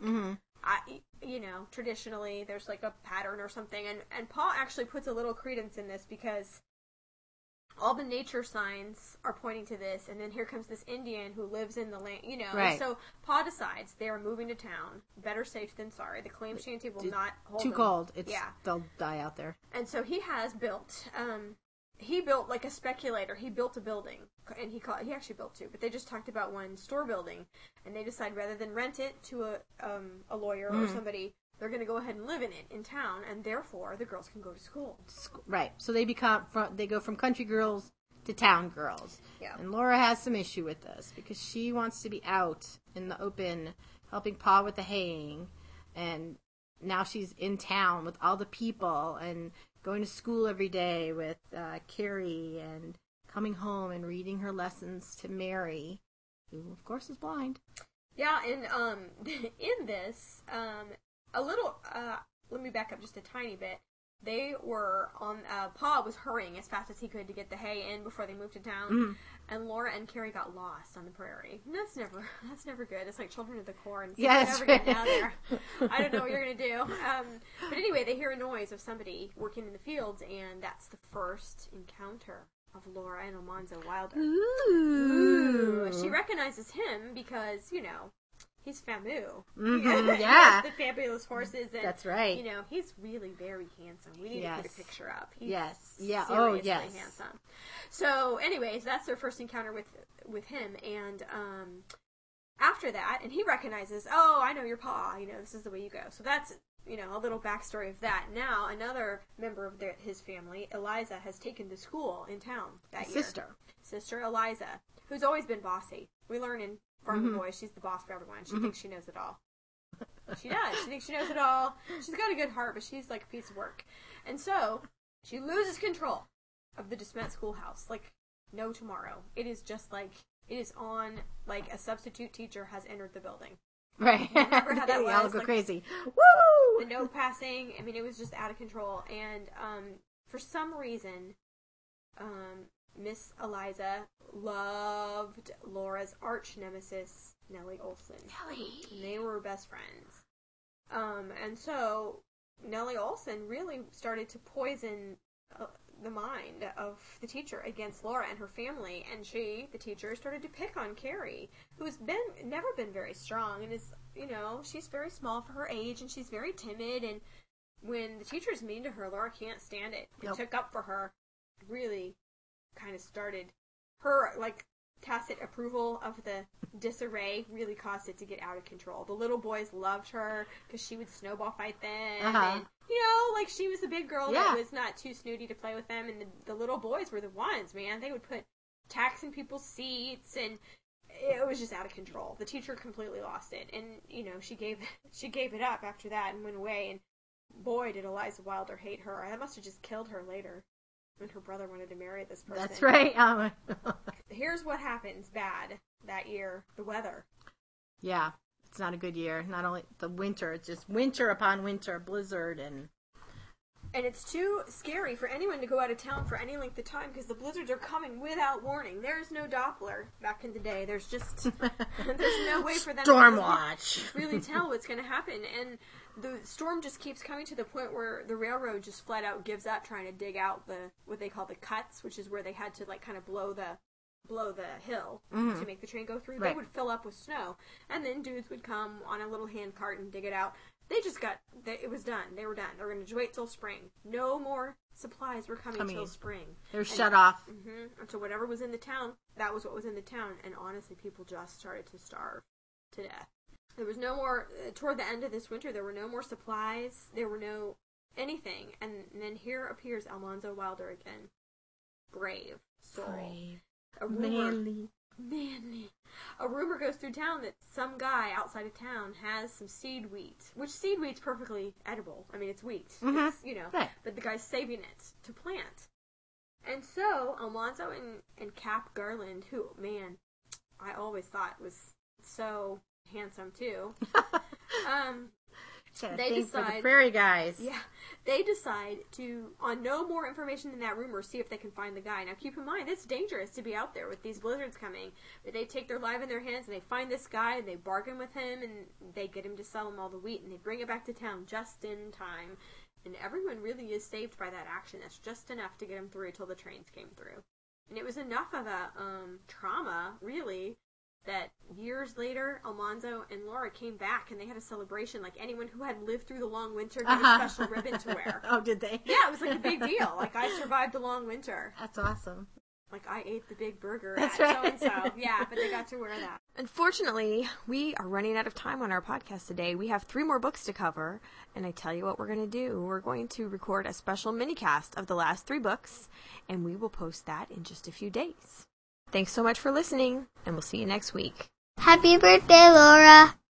traditionally there's like a pattern or something, and Pa actually puts a little credence in this because all the nature signs are pointing to this, and then here comes this Indian who lives in the land,
Right.
So Pa decides they are moving to town. Better safe than sorry. The claim shanty will not hold
too
them.
Cold. They'll die out there.
And so he has built. He built like a speculator. He built a building, and he actually built two, but they just talked about one store building, and they decide rather than rent it to a lawyer or somebody, they're going to go ahead and live in it in town, and therefore the girls can go to school.
Right. So they go from country girls to town girls.
Yeah.
And Laura has some issue with this because she wants to be out in the open, helping Pa with the haying, and now she's in town with all the people and going to school every day with Carrie and coming home and reading her lessons to Mary, who of course is blind.
Yeah, and in this, let me back up just a tiny bit. They were on, Pa was hurrying as fast as he could to get the hay in before they moved to town, and Laura and Carrie got lost on the prairie. And that's never good. It's like children of the corn. So
yeah,
never getting out there. I don't know what you're going to do. But anyway, they hear a noise of somebody working in the fields, and that's the first encounter of Laura and Almanzo Wilder.
Ooh.
She recognizes him because, he's Famu.
Yeah.
He has the fabulous horses. And,
that's right.
He's really very handsome. We need to put a picture up. He's seriously handsome. So, anyways, that's their first encounter with him. And after that, and he recognizes, oh, I know your Pa. This is the way you go. So that's, a little backstory of that. Now, another member of his family, Eliza, has taken to school in town that year. Sister Eliza, who's always been bossy. We learn in Farm Boy, she's the boss for everyone. She thinks she knows it all. She does. She thinks she knows it all. She's got a good heart, but she's like a piece of work. And so, she loses control of the DeSmet schoolhouse. Like, no tomorrow. It is just like, it is on, like, a substitute teacher has entered the building.
Right.
Remember how that was?
I'll go crazy. Woo!
The no passing. I mean, it was just out of control. And for some reason, Miss Eliza loved Laura's arch nemesis, Nellie Olson.
Nellie.
And they were best friends. And so Nellie Olson really started to poison the mind of the teacher against Laura and her family, and the teacher, started to pick on Carrie, who's never been very strong, and is, she's very small for her age, and she's very timid, and when the teacher's mean to her, Laura can't stand it. It took up for her, really kind of started her, like, tacit approval of the disarray really caused it to get out of control. The little boys loved her because she would snowball fight them, and like, she was the big girl that was not too snooty to play with them, and the little boys were the ones, man. They would put tacks in people's seats, and it was just out of control. The teacher completely lost it, and she gave it up after that and went away. And boy, did Eliza Wilder hate her. That must have just killed her later when her brother wanted to marry this person.
That's right.
Here's what happens bad that year: the weather.
Yeah. It's not a good year. Not only the winter, it's just winter upon winter, blizzard, and
it's too scary for anyone to go out of town for any length of time because the blizzards are coming without warning. There's no Doppler back in the day. There's just there's no way for them
Storm
to
watch.
really tell what's going to happen. And the storm just keeps coming to the point where the railroad just flat out gives up trying to dig out what they call the cuts, which is where they had to, like, kind of blow the hill to make the train go through. They would fill up with snow, and then dudes would come on a little hand cart and dig it out. It was done. They were done. They were going to wait till spring. No more supplies were coming till spring.
They're shut off.
And so whatever was in the town, that was what was in the town, and honestly, people just started to starve to death. There was no more, toward the end of this winter, there were no more supplies. There were no anything. And then here appears Almanzo Wilder again. brave soul.
Brave.
A rumor,
Manly.
A rumor goes through town that some guy outside of town has some seed wheat, which seed wheat's perfectly edible. I mean, it's wheat.
Mm-hmm.
It's,
Right.
but the guy's saving it to plant. And so, Almanzo and Cap Garland, who, man, I always thought was so handsome, too. They decide
for the prairie guys.
Yeah, they decide to, on no more information than that rumor, see if they can find the guy. Now, keep in mind, it's dangerous to be out there with these blizzards coming. But they take their life in their hands, and they find this guy, and they bargain with him, and they get him to sell them all the wheat, and they bring it back to town just in time. And everyone really is saved by that action. That's just enough to get them through till the trains came through. And it was enough of a trauma, really, that years later, Almanzo and Laura came back and they had a celebration. Like, anyone who had lived through the long winter got a special ribbon to wear.
Oh, did they?
Yeah, it was like a big deal. Like, I survived the long winter.
That's awesome.
Like, I ate the big burger
That's
at
right.
so-and-so. Yeah, but they got to wear that. Unfortunately, we are running out of time on our podcast today. We have 3 more books to cover, and I tell you what we're going to do. We're going to record a special mini-cast of the last 3 books, and we will post that in just a few days. Thanks so much for listening, and we'll see you next week.
Happy birthday, Laura.